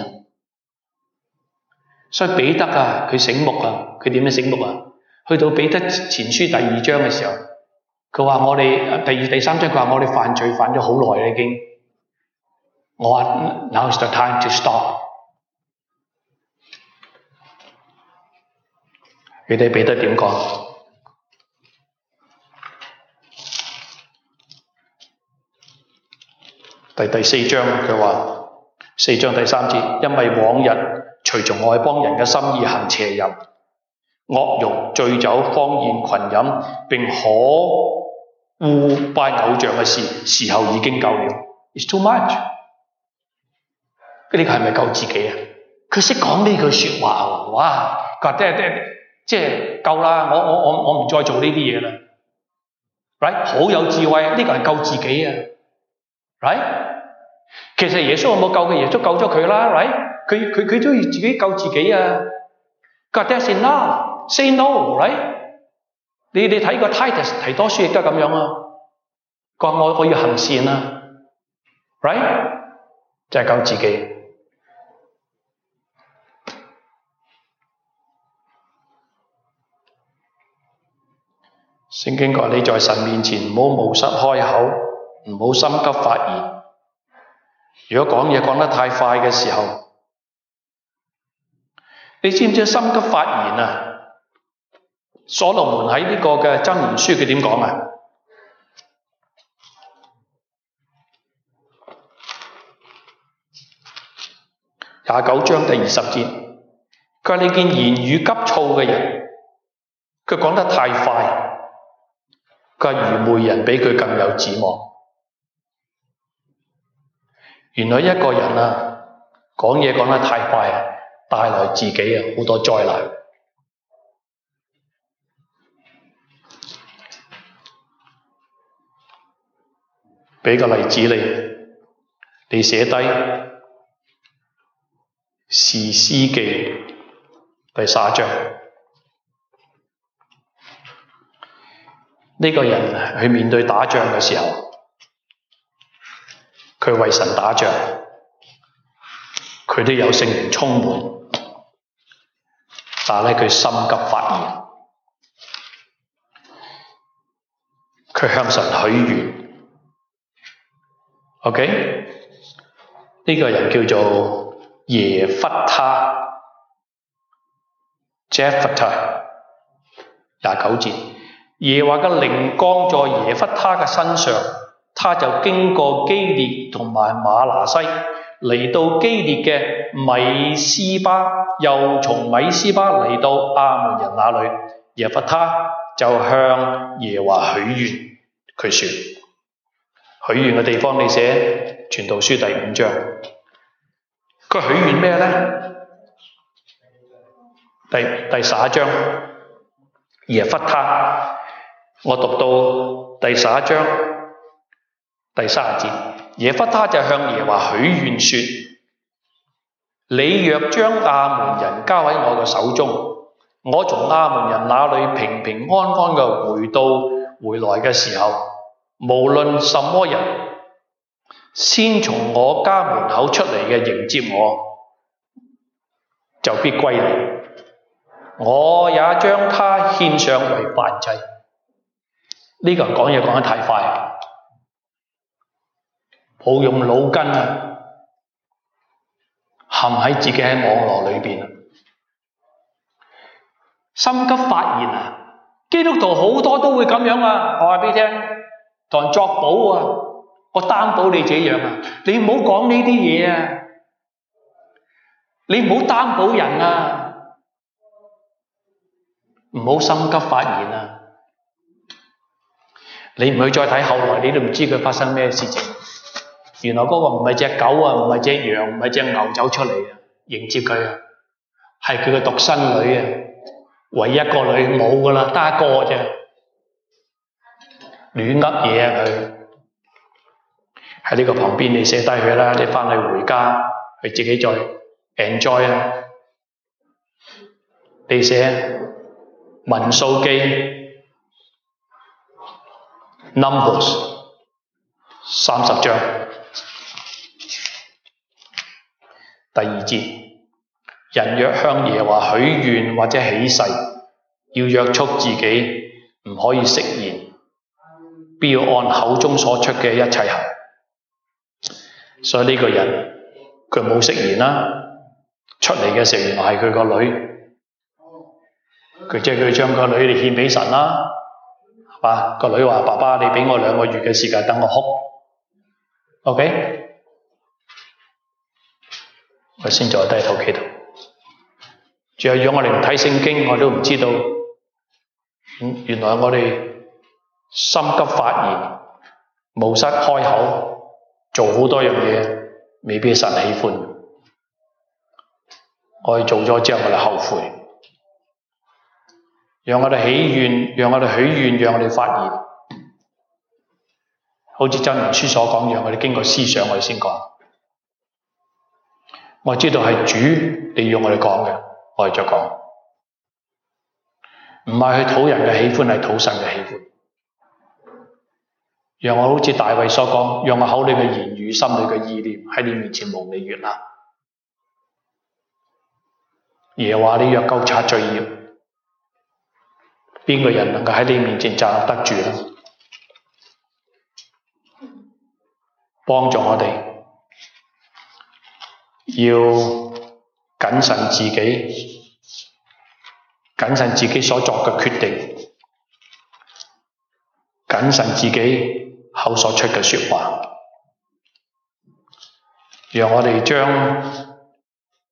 所以彼得啊，佢醒目啊，佢點樣醒目啊？去到彼得前書第二章嘅時候，佢話我哋第二、第三章，佢話我哋犯罪犯咗好耐啦已經。我話 Now is the time to stop。你睇彼得點講？第第四章佢話四章第三節，因為往日隨從外邦人嘅心意行邪淫、惡慾、醉酒、荒宴、群飲，並可惡拜偶像嘅事，時候已經夠了。It's too much。呢個係咪救自己啊？佢識講呢句説話喎，哇！佢話即係即係夠啦，我我我我唔再做呢啲嘢啦。Right？ 好有智慧，呢、這個係救自己啊。Right？ 其實耶穌有冇救佢？耶穌救咗佢啦。Right？ 佢佢佢都要自己救自己啊。佢話 That's enough，say no。Right？ 你你睇個 Titus 提多書亦都係咁樣啊。佢話我我要行善啊。Right？ 就係救自己。聖經講你在神面前唔好冒失開口，唔好心急發言。如果講嘢講得太快嘅時候，你知唔知心急發言啊？所羅門喺呢個嘅箴言書佢點講啊？ 廿九章第二十節，佢話你見言語急躁嘅人，佢講得太快，佢話愚昧人比佢更有指望。原來一個人啊，講嘢講得太快啊，帶來自己啊好多災難。俾個例子你，你寫低士師記第三章，呢個人去面對打仗嘅時候，佢為神打仗，佢都有聖靈充滿，但係佢心急發現，佢向神許願。OK， 呢個人叫做耶弗他 Jephthah， 廿九節，耶和華嘅靈降在耶弗他嘅身上，他就經過基列同埋瑪拿西，嚟到基列嘅米斯巴，又從米斯巴嚟到亞捫人那裏。耶弗他就向耶和華許願，佢說，許願嘅地方你寫傳道書第五章，佢許願咩呢？第第十一章，耶弗他，我讀到第十一章第三十節，耶弗他就向耶和華許願說，你若將亞捫人交喺我嘅手中，我從亞捫人那裏平平安安嘅回到回來嘅時候，無論什麼人先從我家門口出嚟嘅迎接我，就必歸你。我也將他獻上為燔祭。呢、這個人講嘢講得太快，冇用腦筋啊，陷喺自己喺網絡裏邊，心急發言啊！基督徒好多都會咁樣啊！我話俾你聽，同人作保啊！我擔保你這樣啊！你唔好講呢啲嘢啊！你唔好擔保人啊！唔好心急發言啊！你唔去再睇後來，你都唔知佢發生咩事情。原來嗰個唔係隻狗啊，唔係隻羊，唔係隻牛走出嚟啊，迎接佢啊，係佢嘅獨生女啊，唯一一個女冇噶啦，得一個啫，亂噏嘢啊佢。喺呢個旁邊你寫低佢啦，你翻去回家，佢自己再 enjoy 啊。你寫民數記 Numbers 三十章第二節，人若向耶和華許願或者起誓，要約束自己，唔可以食言，必要按口中所出嘅一切行。所以呢個人佢冇食言啦，出嚟嘅時候原來係佢個女，佢即係佢將個女嚟獻俾神啦，係嘛？個女話：爸爸，你俾我兩個月嘅時間等我哭 ，OK？ 我先坐低喺企度。仲有，如果我哋唔睇聖經，我都唔知道，嗯，原來我哋心急發言，無失開口。做好多樣嘢，未必神喜歡。我哋做咗之後，我哋後悔。讓我哋許願，讓我哋許願，讓我哋發言。好似箴言書所講，讓我哋經過思想，我哋先講。我知道係主你要我哋講嘅，我哋再講。唔係去討人嘅喜歡，係討神嘅喜歡。讓我好似大衛所講，讓我口裏嘅言語、心裏嘅意念喺你面前蒙你悅納。耶和華你若夠察罪孽，邊個人能夠喺你面前站立得住呢？幫助我哋要謹慎自己，謹慎自己所作嘅決定，謹慎自己口所出嘅說話，讓我哋將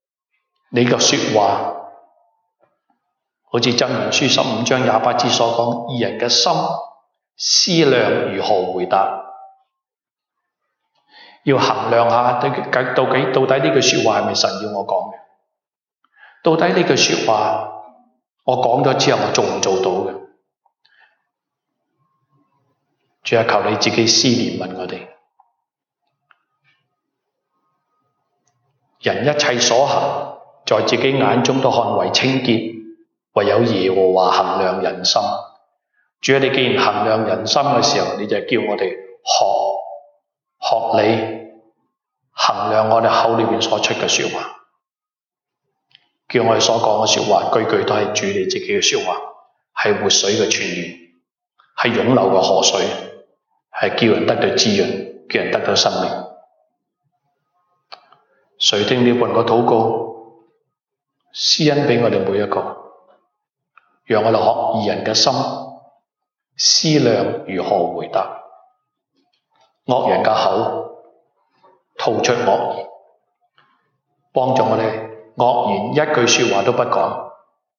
你個說話，好似箴言書十五章廿八節所講，義人嘅心思量如何回答，要衡量下到底到底呢句說話係咪神要我講嘅？到底呢句說話我講咗之後我做唔做到嘅？主啊，求你自己思念問我哋，人一切所行在自己眼中都看為清潔，唯有耶和華衡量人心。主啊，你既然衡量人心嘅時候，你就叫我哋學學你衡量我哋口裏邊所出嘅說話，叫我哋所講嘅說話句句都係主你自己嘅說話，係活水嘅泉源，係湧流嘅河水，係叫人得到滋潤，叫人得到生命。垂聽了半個禱告，施恩俾我哋每一個，讓我哋學義人嘅心，思量如何回答。惡人嘅口吐出惡言，幫助我哋惡言一句說話都不講，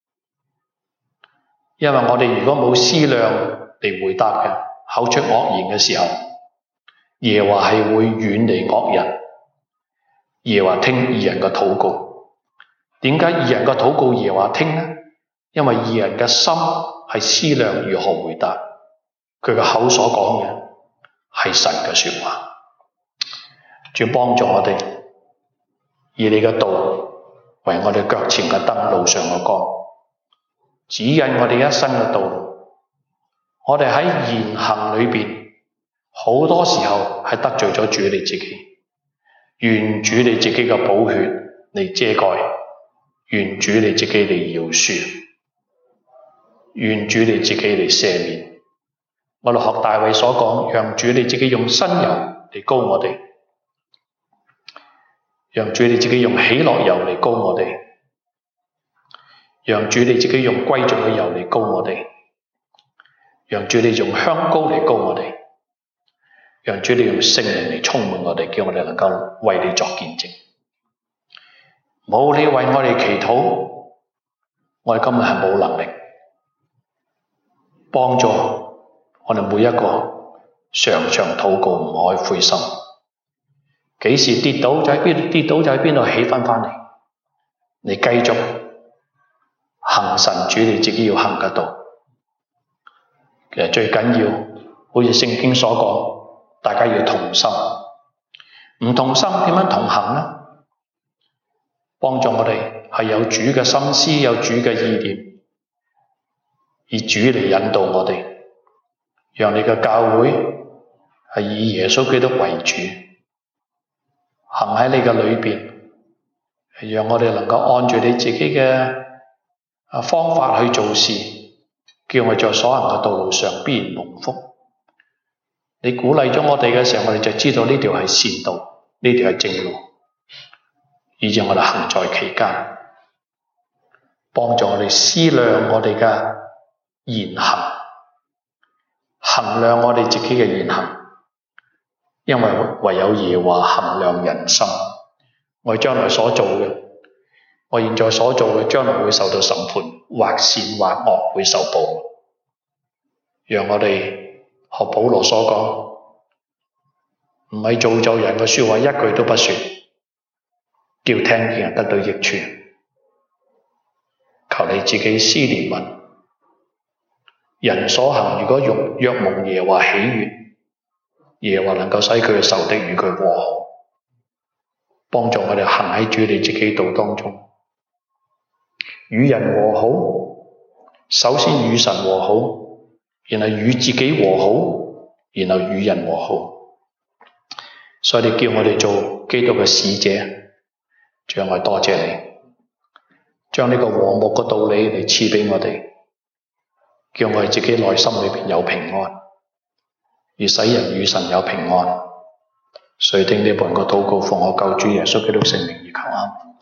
因為我哋如果冇思量嚟回答嘅，口出惡言嘅時候，耶和華係會遠離惡人，耶和華聽義人嘅禱告。點解義人嘅禱告耶和華聽呢？因為義人嘅心係思量如何回答，佢嘅口所講嘅係神嘅說話。主幫助我哋，以你嘅道為我哋腳前嘅燈，路上嘅光，指引我哋一生嘅道路。我哋喺言行裏邊，好多時候係得罪咗主你自己。願主你自己嘅寶血嚟遮蓋，願主你自己嚟饒恕，願主你自己嚟赦免。我哋學大衛所講，讓主你自己用新油嚟膏我哋，讓主你自己用喜樂油嚟膏我哋，讓主你自己用貴重嘅油嚟膏我哋，讓主你用香膏嚟膏我哋，讓主你用聖靈嚟充滿我哋，叫我哋能夠為你作見證。冇你為我哋祈禱，我哋根本係冇能力幫助我哋每一個常常禱告，唔可以灰心。幾時跌倒就喺邊，跌倒就喺邊度起翻翻嚟。你繼續行神主你自己要行嘅道。其實最緊要，好似聖經所講，大家要同心。唔同心點樣同行呢？幫助我哋係有主嘅心思，有主嘅意念，以主嚟引導我哋，讓你嘅教會係以耶穌基督為主，行喺你嘅裏邊，讓我哋能夠按住你自己嘅方法去做事，叫我哋在所行嘅道路上必然蒙福。你鼓勵咗我哋嘅時候，我哋就知道呢條係善道，呢條係正路，以致我哋行在其間，幫助我哋思量我哋嘅言行，衡量我哋自己嘅言行，因為唯有耶和華衡量人心。我哋將來所做嘅，我現在所做嘅，將來會受到審判，或善或惡會受報。讓我哋學保羅所講，唔係造就人嘅說話一句都不說，叫聽見人得到益處。求你自己思念問，人所行如果若若蒙耶和華喜悅，耶和華能夠使佢嘅仇敵與佢和好，幫助我哋行喺主你自己道當中，與人和好。首先與神和好，然後與自己和好，然後與人和好。所以你叫我哋做基督嘅使者，主啊，我多謝你，將呢個和睦嘅道理嚟賜俾我哋，叫我哋自己內心裏邊有平安，而使人與神有平安。垂聽你們個禱告，奉我救主耶穌基督聖名而求。